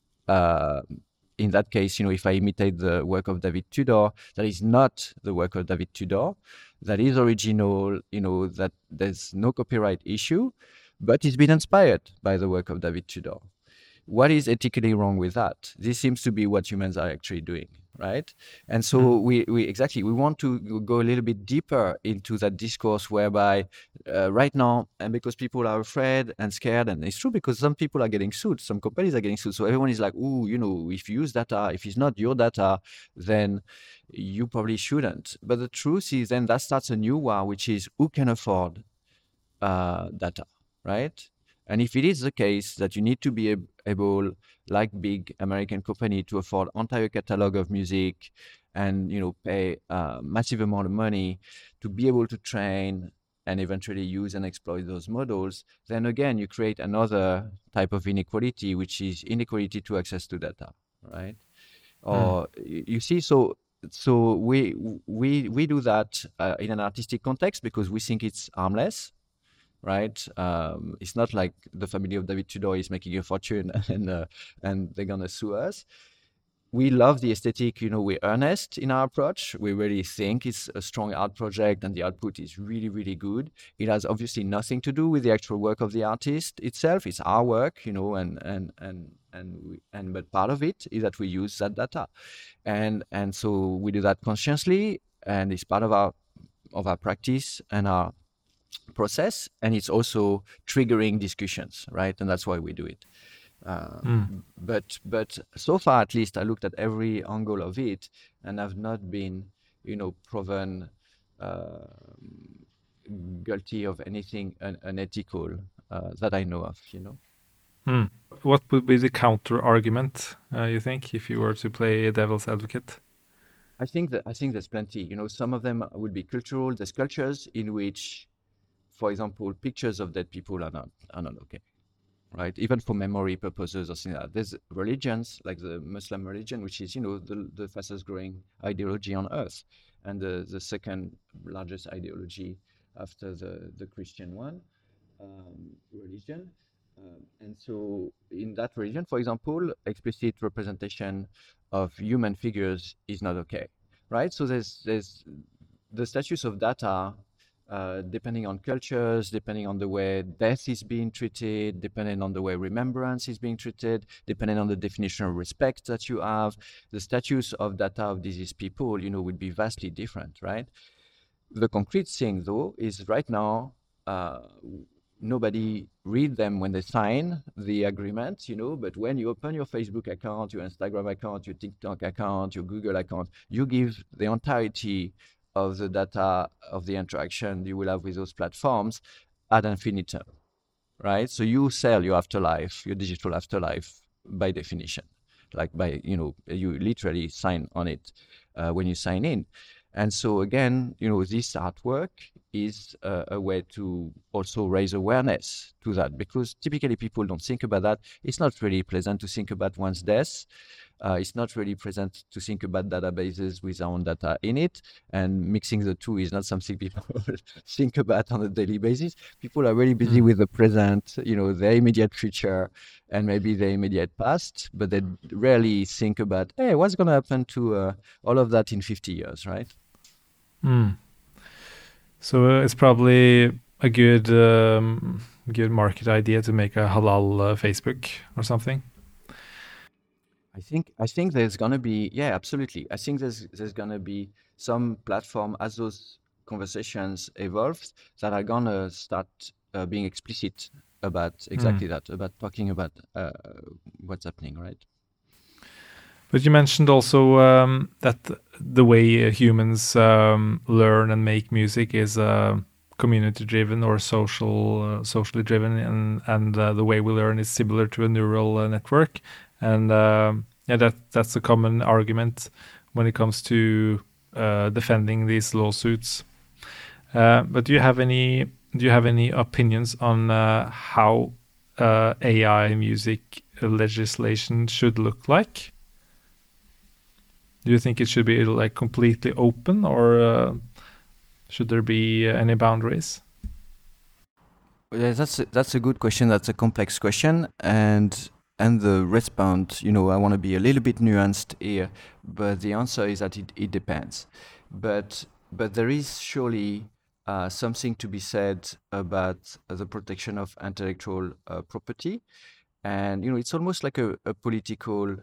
uh, in that case, you know, if I imitate the work of David Tudor, that is not the work of David Tudor, that is original, you know, that there's no copyright issue, but it's been inspired by the work of David Tudor. What is ethically wrong with that? This seems to be what humans are actually doing, right? And so mm. we, we exactly, we want to go a little bit deeper into that discourse whereby uh, right now, and because people are afraid and scared, and it's true because some people are getting sued, some companies are getting sued. So everyone is like, oh, you know, if you use data, if it's not your data, then you probably shouldn't. But the truth is then that starts a new war, which is who can afford uh, data, right? And if it is the case that you need to be able, like big American company, to afford entire catalog of music and, you know, pay a massive amount of money to be able to train and eventually use and exploit those models, then again, you create another type of inequality, which is inequality to access to data, right? Mm. Or you see, so so we we we do that uh, in an artistic context because we think it's harmless. Right, um, it's not like the family of David Tudor is making a fortune and uh, and they're gonna sue us. We love the aesthetic, you know. We're earnest in our approach. We really think it's a strong art project, and the output is really, really good. It has obviously nothing to do with the actual work of the artist itself. It's our work, you know, and and and and we, and but part of it is that we use that data, and and so we do that consciously, and it's part of our of our practice and our process, and it's also triggering discussions, right? And that's why we do it. Uh, mm. But but so far, at least, I looked at every angle of it, and I've not been, you know, proven uh, guilty of anything un- unethical uh, that I know of. You know. Mm. What would be the counter argument? Uh, you think, if you were to play devil's advocate? I think that I think there's plenty. You know, some of them would be cultural. There's cultures in which, for example, pictures of dead people are not are not okay, right? Even for memory purposes or something like that. There's religions like the Muslim religion, which is, you know, the, the fastest growing ideology on earth, and the, the second largest ideology after the, the Christian one, um, religion. Um, and so in that religion, for example, explicit representation of human figures is not okay, right? So there's, there's the status of data uh, depending on cultures, depending on the way death is being treated, depending on the way remembrance is being treated, depending on the definition of respect that you have, the status of data of deceased people, you know, would be vastly different, right? The concrete thing, though, is right now, uh, nobody read them when they sign the agreement, you know, but when you open your Facebook account, your Instagram account, your TikTok account, your Google account, you give the entirety of the data of the interaction you will have with those platforms ad infinitum, right? So you sell your afterlife, your digital afterlife by definition, like by, you know, you literally sign on it uh, when you sign in. And so again, you know, this artwork is uh, a way to also raise awareness to that, because typically people don't think about that. It's not really pleasant to think about one's death. Uh, it's not really pleasant to think about databases with our own data in it, and mixing the two is not something people think about on a daily basis. People are really busy mm. with the present, you know, their immediate future and maybe their immediate past, but they rarely think about, hey, what's going to happen to uh, all of that in fifty years, right? Mm. So uh, it's probably a good um, good market idea to make a halal uh, Facebook or something. I think I think there's gonna be yeah absolutely. I think there's there's gonna be some platform as those conversations evolve that are gonna start uh, being explicit about exactly mm. that, about talking about uh, what's happening, right? But you mentioned also um, that the way humans um, learn and make music is uh, community-driven or social, uh, socially driven, and and uh, the way we learn is similar to a neural uh, network. And uh, yeah, that that's a common argument when it comes to uh, defending these lawsuits. Uh, but do you have any do you have any opinions on uh, how uh, A I music legislation should look like? Do you think it should be like completely open, or uh, should there be uh, any boundaries? Yeah, that's a, that's a good question. That's a complex question, and and the response, you know, I want to be a little bit nuanced here, but the answer is that it, it depends. But but there is surely uh, something to be said about uh, the protection of intellectual uh, property, and you know, it's almost like a, a political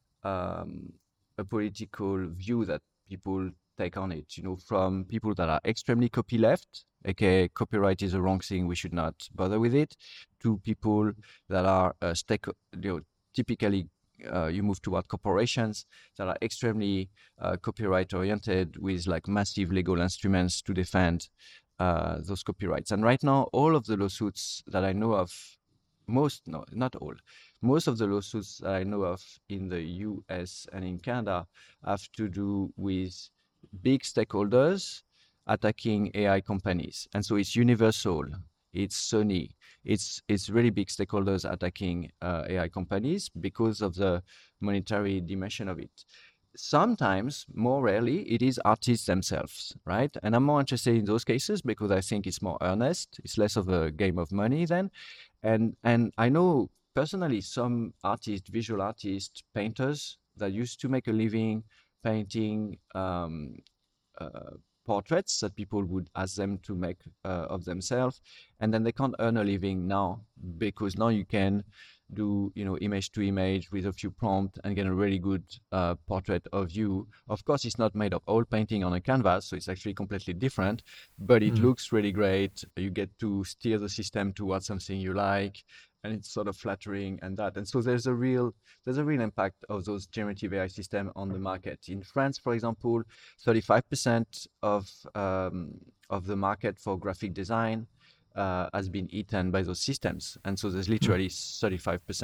um, a political view that people take on it. You know, from people that are extremely copyleft, aka copyright is a wrong thing, we should not bother with it, to people that are uh, stake, you know, typically uh, you move toward corporations that are extremely uh, copyright oriented with like massive legal instruments to defend uh, those copyrights. And right now, all of the lawsuits that I know of, most, no, not all, most of the lawsuits that I know of in the U S and in Canada have to do with big stakeholders attacking A I companies. And so it's Universal, it's Sony, it's it's really big stakeholders attacking uh, A I companies because of the monetary dimension of it. Sometimes, more rarely, it is artists themselves, right? And I'm more interested in those cases because I think it's more earnest. It's less of a game of money then. And and I know personally some artists, visual artists, painters that used to make a living painting um, uh, portraits that people would ask them to make uh, of themselves, and then they can't earn a living now because now you can do, you know, image to image with a few prompts and get a really good uh, portrait of you. Of course, it's not made of oil painting on a canvas, so it's actually completely different, but it mm. looks really great. You get to steer the system towards something you like, and it's sort of flattering and that. And so there's a real there's a real impact of those generative A I systems on the market. In France, for example, thirty-five percent of um, of the market for graphic design uh, has been eaten by those systems. And so there's literally thirty-five percent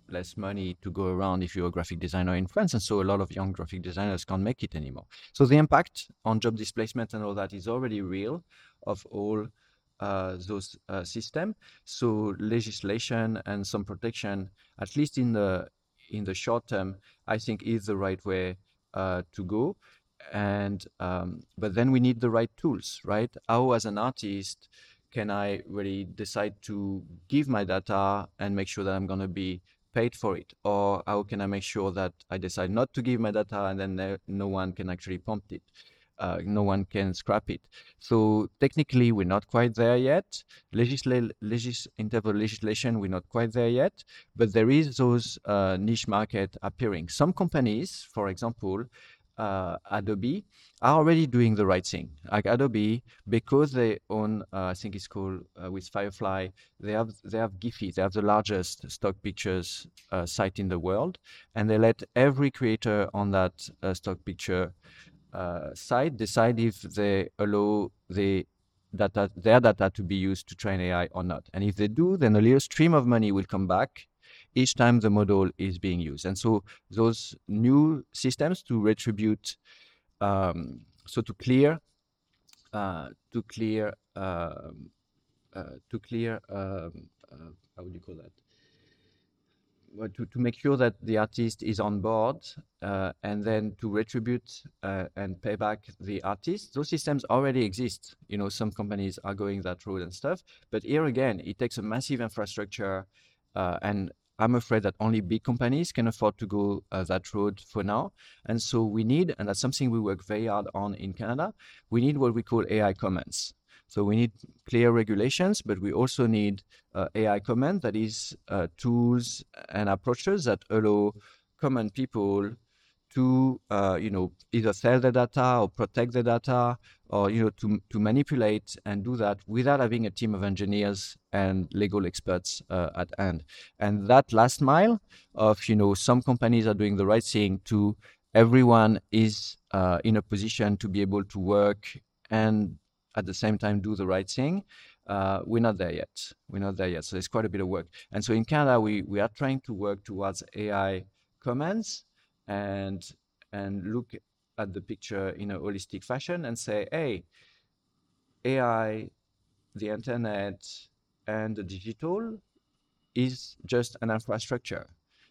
less money to go around if you're a graphic designer in France. And so a lot of young graphic designers can't make it anymore. So the impact on job displacement and all that is already real of all uh, those uh, systems. So legislation and some protection, at least in the in the short term, I think is the right way uh, to go. And um, but then we need the right tools, right? How, as an artist, can I really decide to give my data and make sure that I'm going to be paid for it? Or how can I make sure that I decide not to give my data and then no, no one can actually pump it? Uh, no one can scrap it. So technically, we're not quite there yet. Legisla- legis- in terms of legislation, we're not quite there yet. But there is those uh, niche market appearing. Some companies, for example, uh, Adobe, are already doing the right thing. Like Adobe, because they own, uh, I think it's called uh, with Firefly, they have they have Giphy, they have the largest stock pictures uh, site in the world, and they let every creator on that uh, stock picture uh, site decide if they allow the data, their data to be used to train A I or not. And if they do, then a little stream of money will come back each time the model is being used. And so those new systems to retribute, um, so to clear, uh, to clear, uh, uh, to clear, um, uh, how would you call that? Well, to, to make sure that the artist is on board uh, and then to retribute uh, and pay back the artist. Those systems already exist. You know, some companies are going that road and stuff. But here again, it takes a massive infrastructure uh, and I'm afraid that only big companies can afford to go uh, that road for now. And so we need, and that's something we work very hard on in Canada, we need what we call A I commons. So we need clear regulations, but we also need uh, A I command, that is uh, tools and approaches that allow common people to, uh, you know, either sell the data or protect the data, or, you know, to, to manipulate and do that without having a team of engineers and legal experts uh, at hand. And that last mile of, you know, some companies are doing the right thing to everyone is uh, in a position to be able to work and at the same time do the right thing. Uh, we're not there yet. We're not there yet. So there's quite a bit of work. And so in Canada, we, we are trying to work towards A I commands and and look at the picture in a holistic fashion and say, hey, A I, the internet, and the digital is just an infrastructure.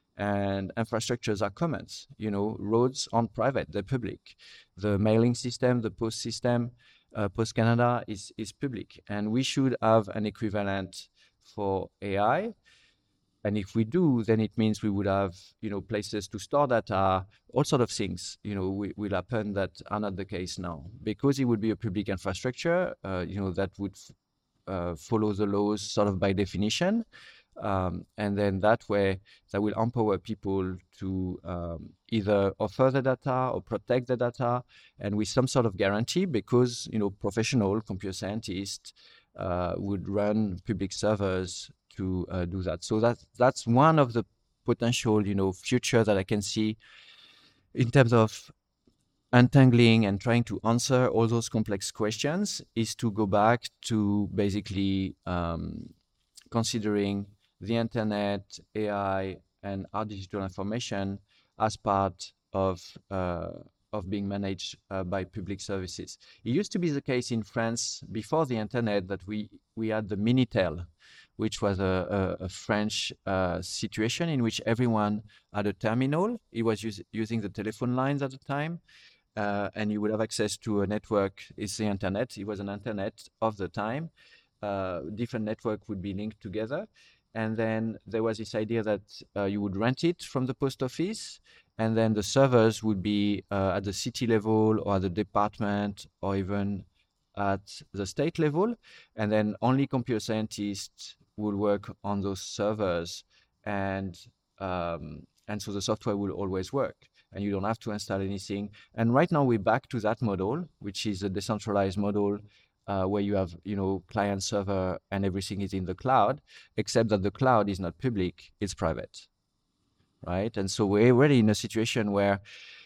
And infrastructures are commons. You know, roads aren't private, they're public. The mailing system, the post system, uh, Post Canada is, is public. And we should have an equivalent for A I. And if we do, then it means we would have, you know, places to store data, all sort of things, you know, will, will happen that are not the case now. Because it would be a public infrastructure, uh, you know, that would uh, follow the laws sort of by definition. Um, and then that way, that will empower people to um, either offer the data or protect the data, and with some sort of guarantee, because, you know, professional computer scientists uh, would run public servers to uh, do that. So that that's one of the potential, you know, future that I can see in terms of untangling and trying to answer all those complex questions, is to go back to basically um, considering the internet, A I, and our digital information as part of uh, of being managed uh, by public services. It used to be the case in France before the internet that we we had the Minitel, which was a, a, a French uh, situation in which everyone had a terminal. It was us- using the telephone lines at the time, uh, and you would have access to a network. It's the internet. It was an internet of the time. Uh, different network would be linked together. And then there was this idea that uh, you would rent it from the post office, and then the servers would be uh, at the city level or at the department or even at the state level. And then only computer scientists would work on those servers, and um, and so the software will always work, and you don't have to install anything. And right now we're back to that model, which is a decentralized model uh, where you have, you know, client server and everything is in the cloud, except that the cloud is not public, it's private, right? And so we're already in a situation where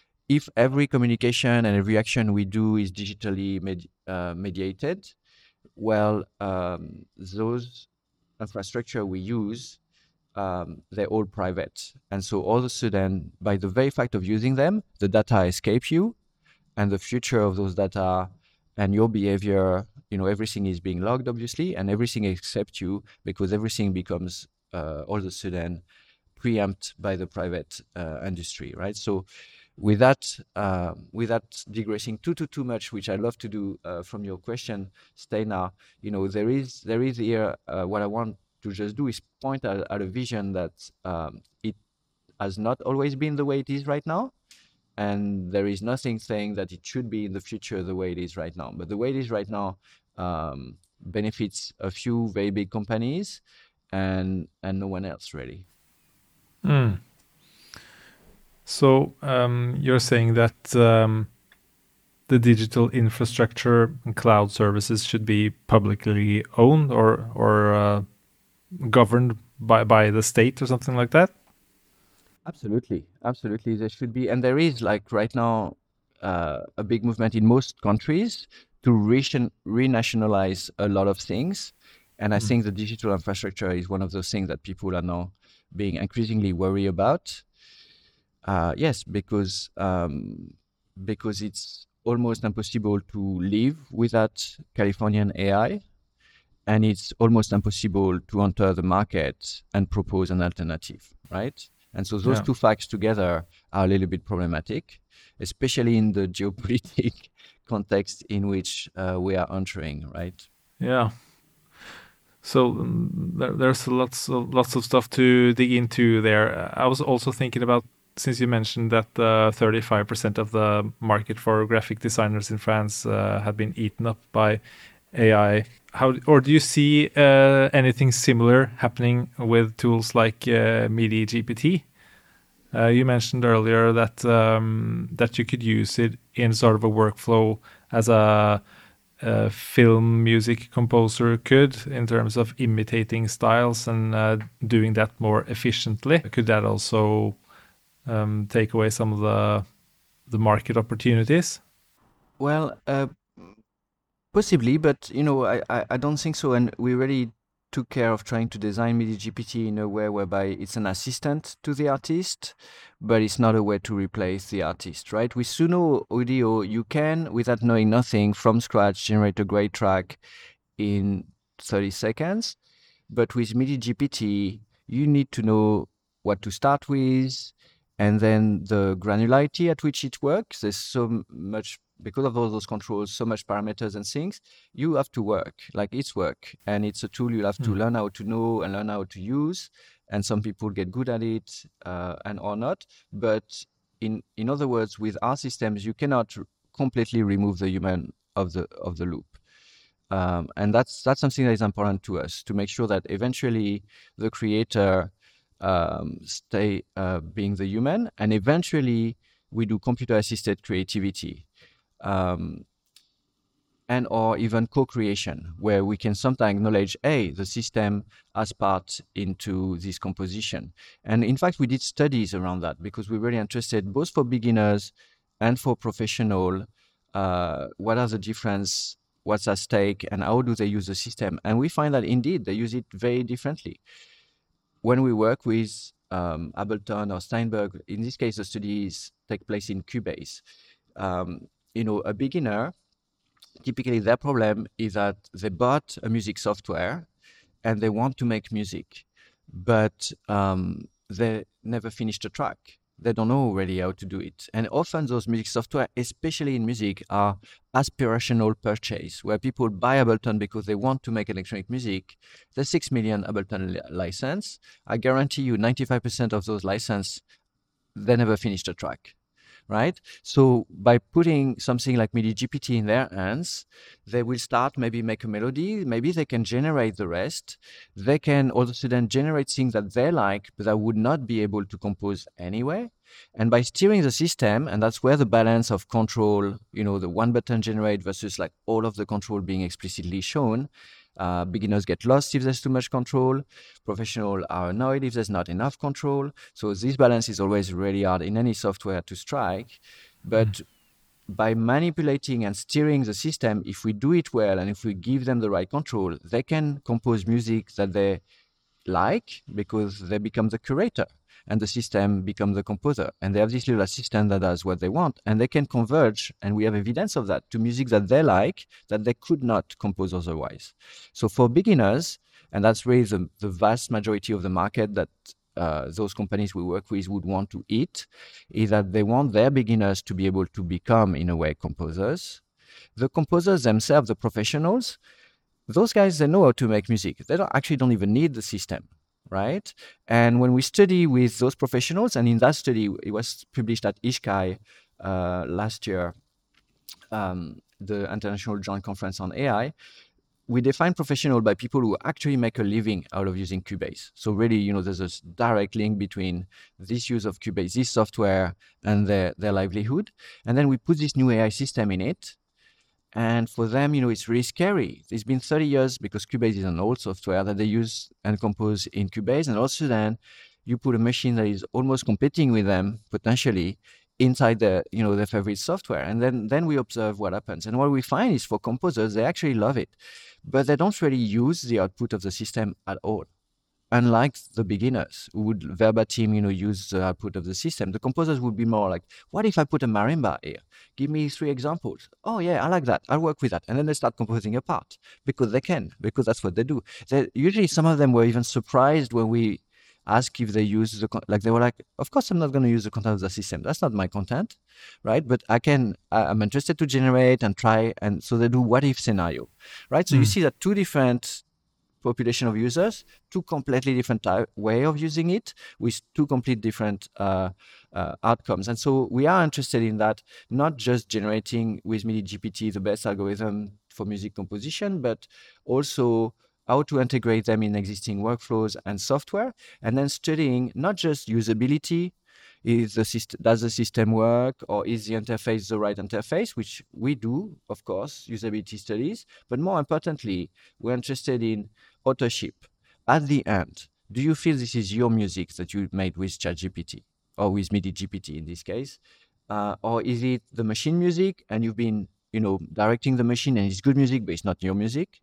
if every communication and every action we do is digitally med- uh, mediated, well, um, those infrastructure we use um, they're all private. And so all of a sudden, by the very fact of using them, the data escape you, and the future of those data and your behavior, you know, everything is being logged, obviously, and everything except you, because everything becomes uh, all of a sudden preempted by the private uh, industry, right? So with that, uh, without digressing too, too, too much, which I love to do uh, from your question, Steinar, you know, there is, there is here, uh, what I want to just do is point at, at a vision that um, it has not always been the way it is right now. And there is nothing saying that it should be in the future the way it is right now. But the way it is right now um, benefits a few very big companies and and no one else, really. Mm. So um, you're saying that um, the digital infrastructure and cloud services should be publicly owned or or uh, governed by, by the state or something like that? Absolutely, absolutely. There should be, and there is, like right now, uh, a big movement in most countries to re- renationalize a lot of things. And I mm. think the digital infrastructure is one of those things that people are now being increasingly worried about. Uh, yes, because um, because it's almost impossible to live without Californian A I, and it's almost impossible to enter the market and propose an alternative, right? And so those yeah. two facts together are a little bit problematic, especially in the geopolitical context in which uh, we are entering, right? Yeah. So um, there, there's lots of, lots of stuff to dig into there. I was also thinking about, since you mentioned that uh, thirty-five percent of the market for graphic designers in France uh, had been eaten up by A I. How, or do you see uh, anything similar happening with tools like uh, MediGPT? Uh, you mentioned earlier that um, that you could use it in sort of a workflow as a, a film music composer could, in terms of imitating styles and uh, doing that more efficiently. Could that also um, take away some of the the market opportunities? Well, uh, possibly, but you know, I, I, I don't think so. And we really took care of trying to design MediGPT in a way whereby it's an assistant to the artist, but it's not a way to replace the artist, right? With Suno Audio, you can, without knowing nothing, from scratch, generate a great track in thirty seconds. But with MediGPT, you need to know what to start with, and then the granularity at which it works. There's so much, because of all those controls, so much parameters and things, you have to work, like it's work. And it's a tool you'll have mm. to learn how to know and learn how to use. And some people get good at it uh, and or not. But in, in other words, with our systems, you cannot r- completely remove the human of the of the loop. Um, and that's that's something that is important to us, to make sure that eventually the creator um, stay uh, being the human, and eventually we do computer-assisted creativity. Um, and or even co-creation, where we can sometimes acknowledge, hey, the system has part into this composition. And in fact, we did studies around that because we're really interested, both for beginners and for professional, uh, what are the difference, what's at stake, and how do they use the system? And we find that indeed, they use it very differently. When we work with um, Ableton or Steinberg, in this case, the studies take place in Cubase. Um, you know, a beginner, typically their problem is that they bought a music software and they want to make music, but um, they never finished a track. They don't know really how to do it. And often those music software, especially in music, are aspirational purchase, where people buy Ableton because they want to make electronic music. There's six million Ableton li- license. I guarantee you ninety-five percent of those license, they never finished a track. Right? So by putting something like MediGPT in their hands, they will start, maybe make a melody, maybe they can generate the rest. They can all of a sudden generate things that they like, but that would not be able to compose anyway. And by steering the system, and that's where the balance of control, you know, the one button generate versus like all of the control being explicitly shown. Uh, beginners get lost if there's too much control. Professionals are annoyed if there's not enough control. So this balance is always really hard in any software to strike. But mm. by manipulating and steering the system, if we do it well and if we give them the right control, they can compose music that they like because they become the curator and the system becomes the composer. And they have this little assistant that does what they want, and they can converge, and we have evidence of that, to music that they like, that they could not compose otherwise. So for beginners, and that's really the, the vast majority of the market that uh, those companies we work with would want to eat, is that they want their beginners to be able to become, in a way, composers. The composers themselves, the professionals, those guys, they know how to make music. They don't actually don't even need the system, right? And when we study with those professionals, and in that study, it was published at I S C A I uh, last year, um, the International Joint Conference on A I, we define professional by people who actually make a living out of using Cubase. So really, you know, there's a direct link between this use of Cubase, this software, and their, their livelihood. And then we put this new A I system in it. And for them, you know, it's really scary. It's been thirty years, because Cubase is an old software, that they use and compose in Cubase. And also then you put a machine that is almost competing with them, potentially, inside the, you know, their favorite software. And then, then we observe what happens. And what we find is, for composers, they actually love it, but they don't really use the output of the system at all. Unlike the beginners who would verbatim, you know, use the output of the system, the composers would be more like, what if I put a marimba here? Give me three examples. Oh yeah, I like that. I'll work with that. And then they start composing a part, because they can, because that's what they do. They, usually some of them were even surprised when we asked if they use the, like they were like, of course I'm not going to use the content of the system. That's not my content, right? But I can, I'm interested to generate and try. And so they do what if scenario, right? So mm. you see that two different population of users, two completely different type, way of using it, with two complete different uh, uh, outcomes. And so we are interested in that, not just generating with MIDI G P T the best algorithm for music composition, but also how to integrate them in existing workflows and software, and then studying not just usability, is the system, does the system work, or is the interface the right interface, which we do, of course, usability studies, but more importantly, we're interested in authorship. At the end, do you feel this is your music that you made with ChatGPT, or with MIDI G P T in this case, uh, or is it the machine music and you've been, you know, directing the machine and it's good music, but it's not your music?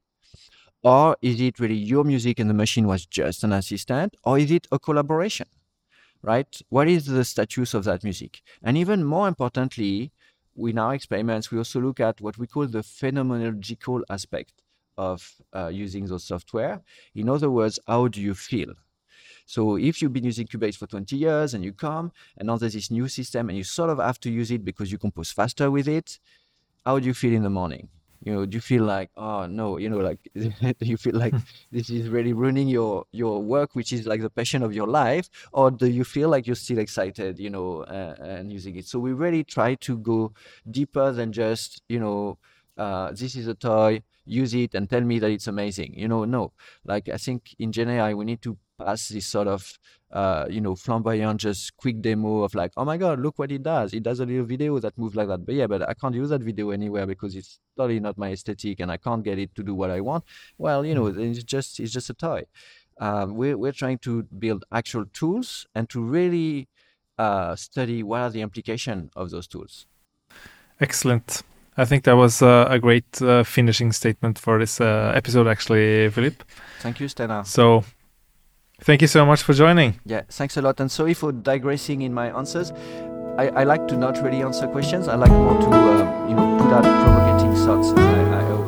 Or is it really your music and the machine was just an assistant? Or is it a collaboration, right? What is the status of that music? And even more importantly, in our experiments, we also look at what we call the phenomenological aspect of uh, using those software. In other words, how do you feel? So if you've been using Cubase for twenty years and you come, and now there's this new system and you sort of have to use it because you compose faster with it, how do you feel in the morning? You know, do you feel like, oh no, you know, like, do you feel like this is really ruining your, your work, which is like the passion of your life? Or do you feel like you're still excited, you know, uh, and using it? So we really try to go deeper than just, you know, uh, this is a toy, use it and tell me that it's amazing. You know, no, like I think in Gen A I, we need to pass this sort of, uh, you know, flamboyant, just quick demo of like, oh my God, look what it does. It does a little video that moves like that. But yeah, but I can't use that video anywhere because it's totally not my aesthetic and I can't get it to do what I want. Well, you know, it's just, it's just a toy. Um, we're, we're trying to build actual tools and to really uh, study what are the implications of those tools. Excellent. I think that was uh, a great uh, finishing statement for this uh, episode, actually, Philippe. Thank you, Stena. So, thank you so much for joining. Yeah, thanks a lot. And sorry for digressing in my answers. I, I like to not really answer questions. I like more to, uh, you know, put out provocating thoughts. I, I hope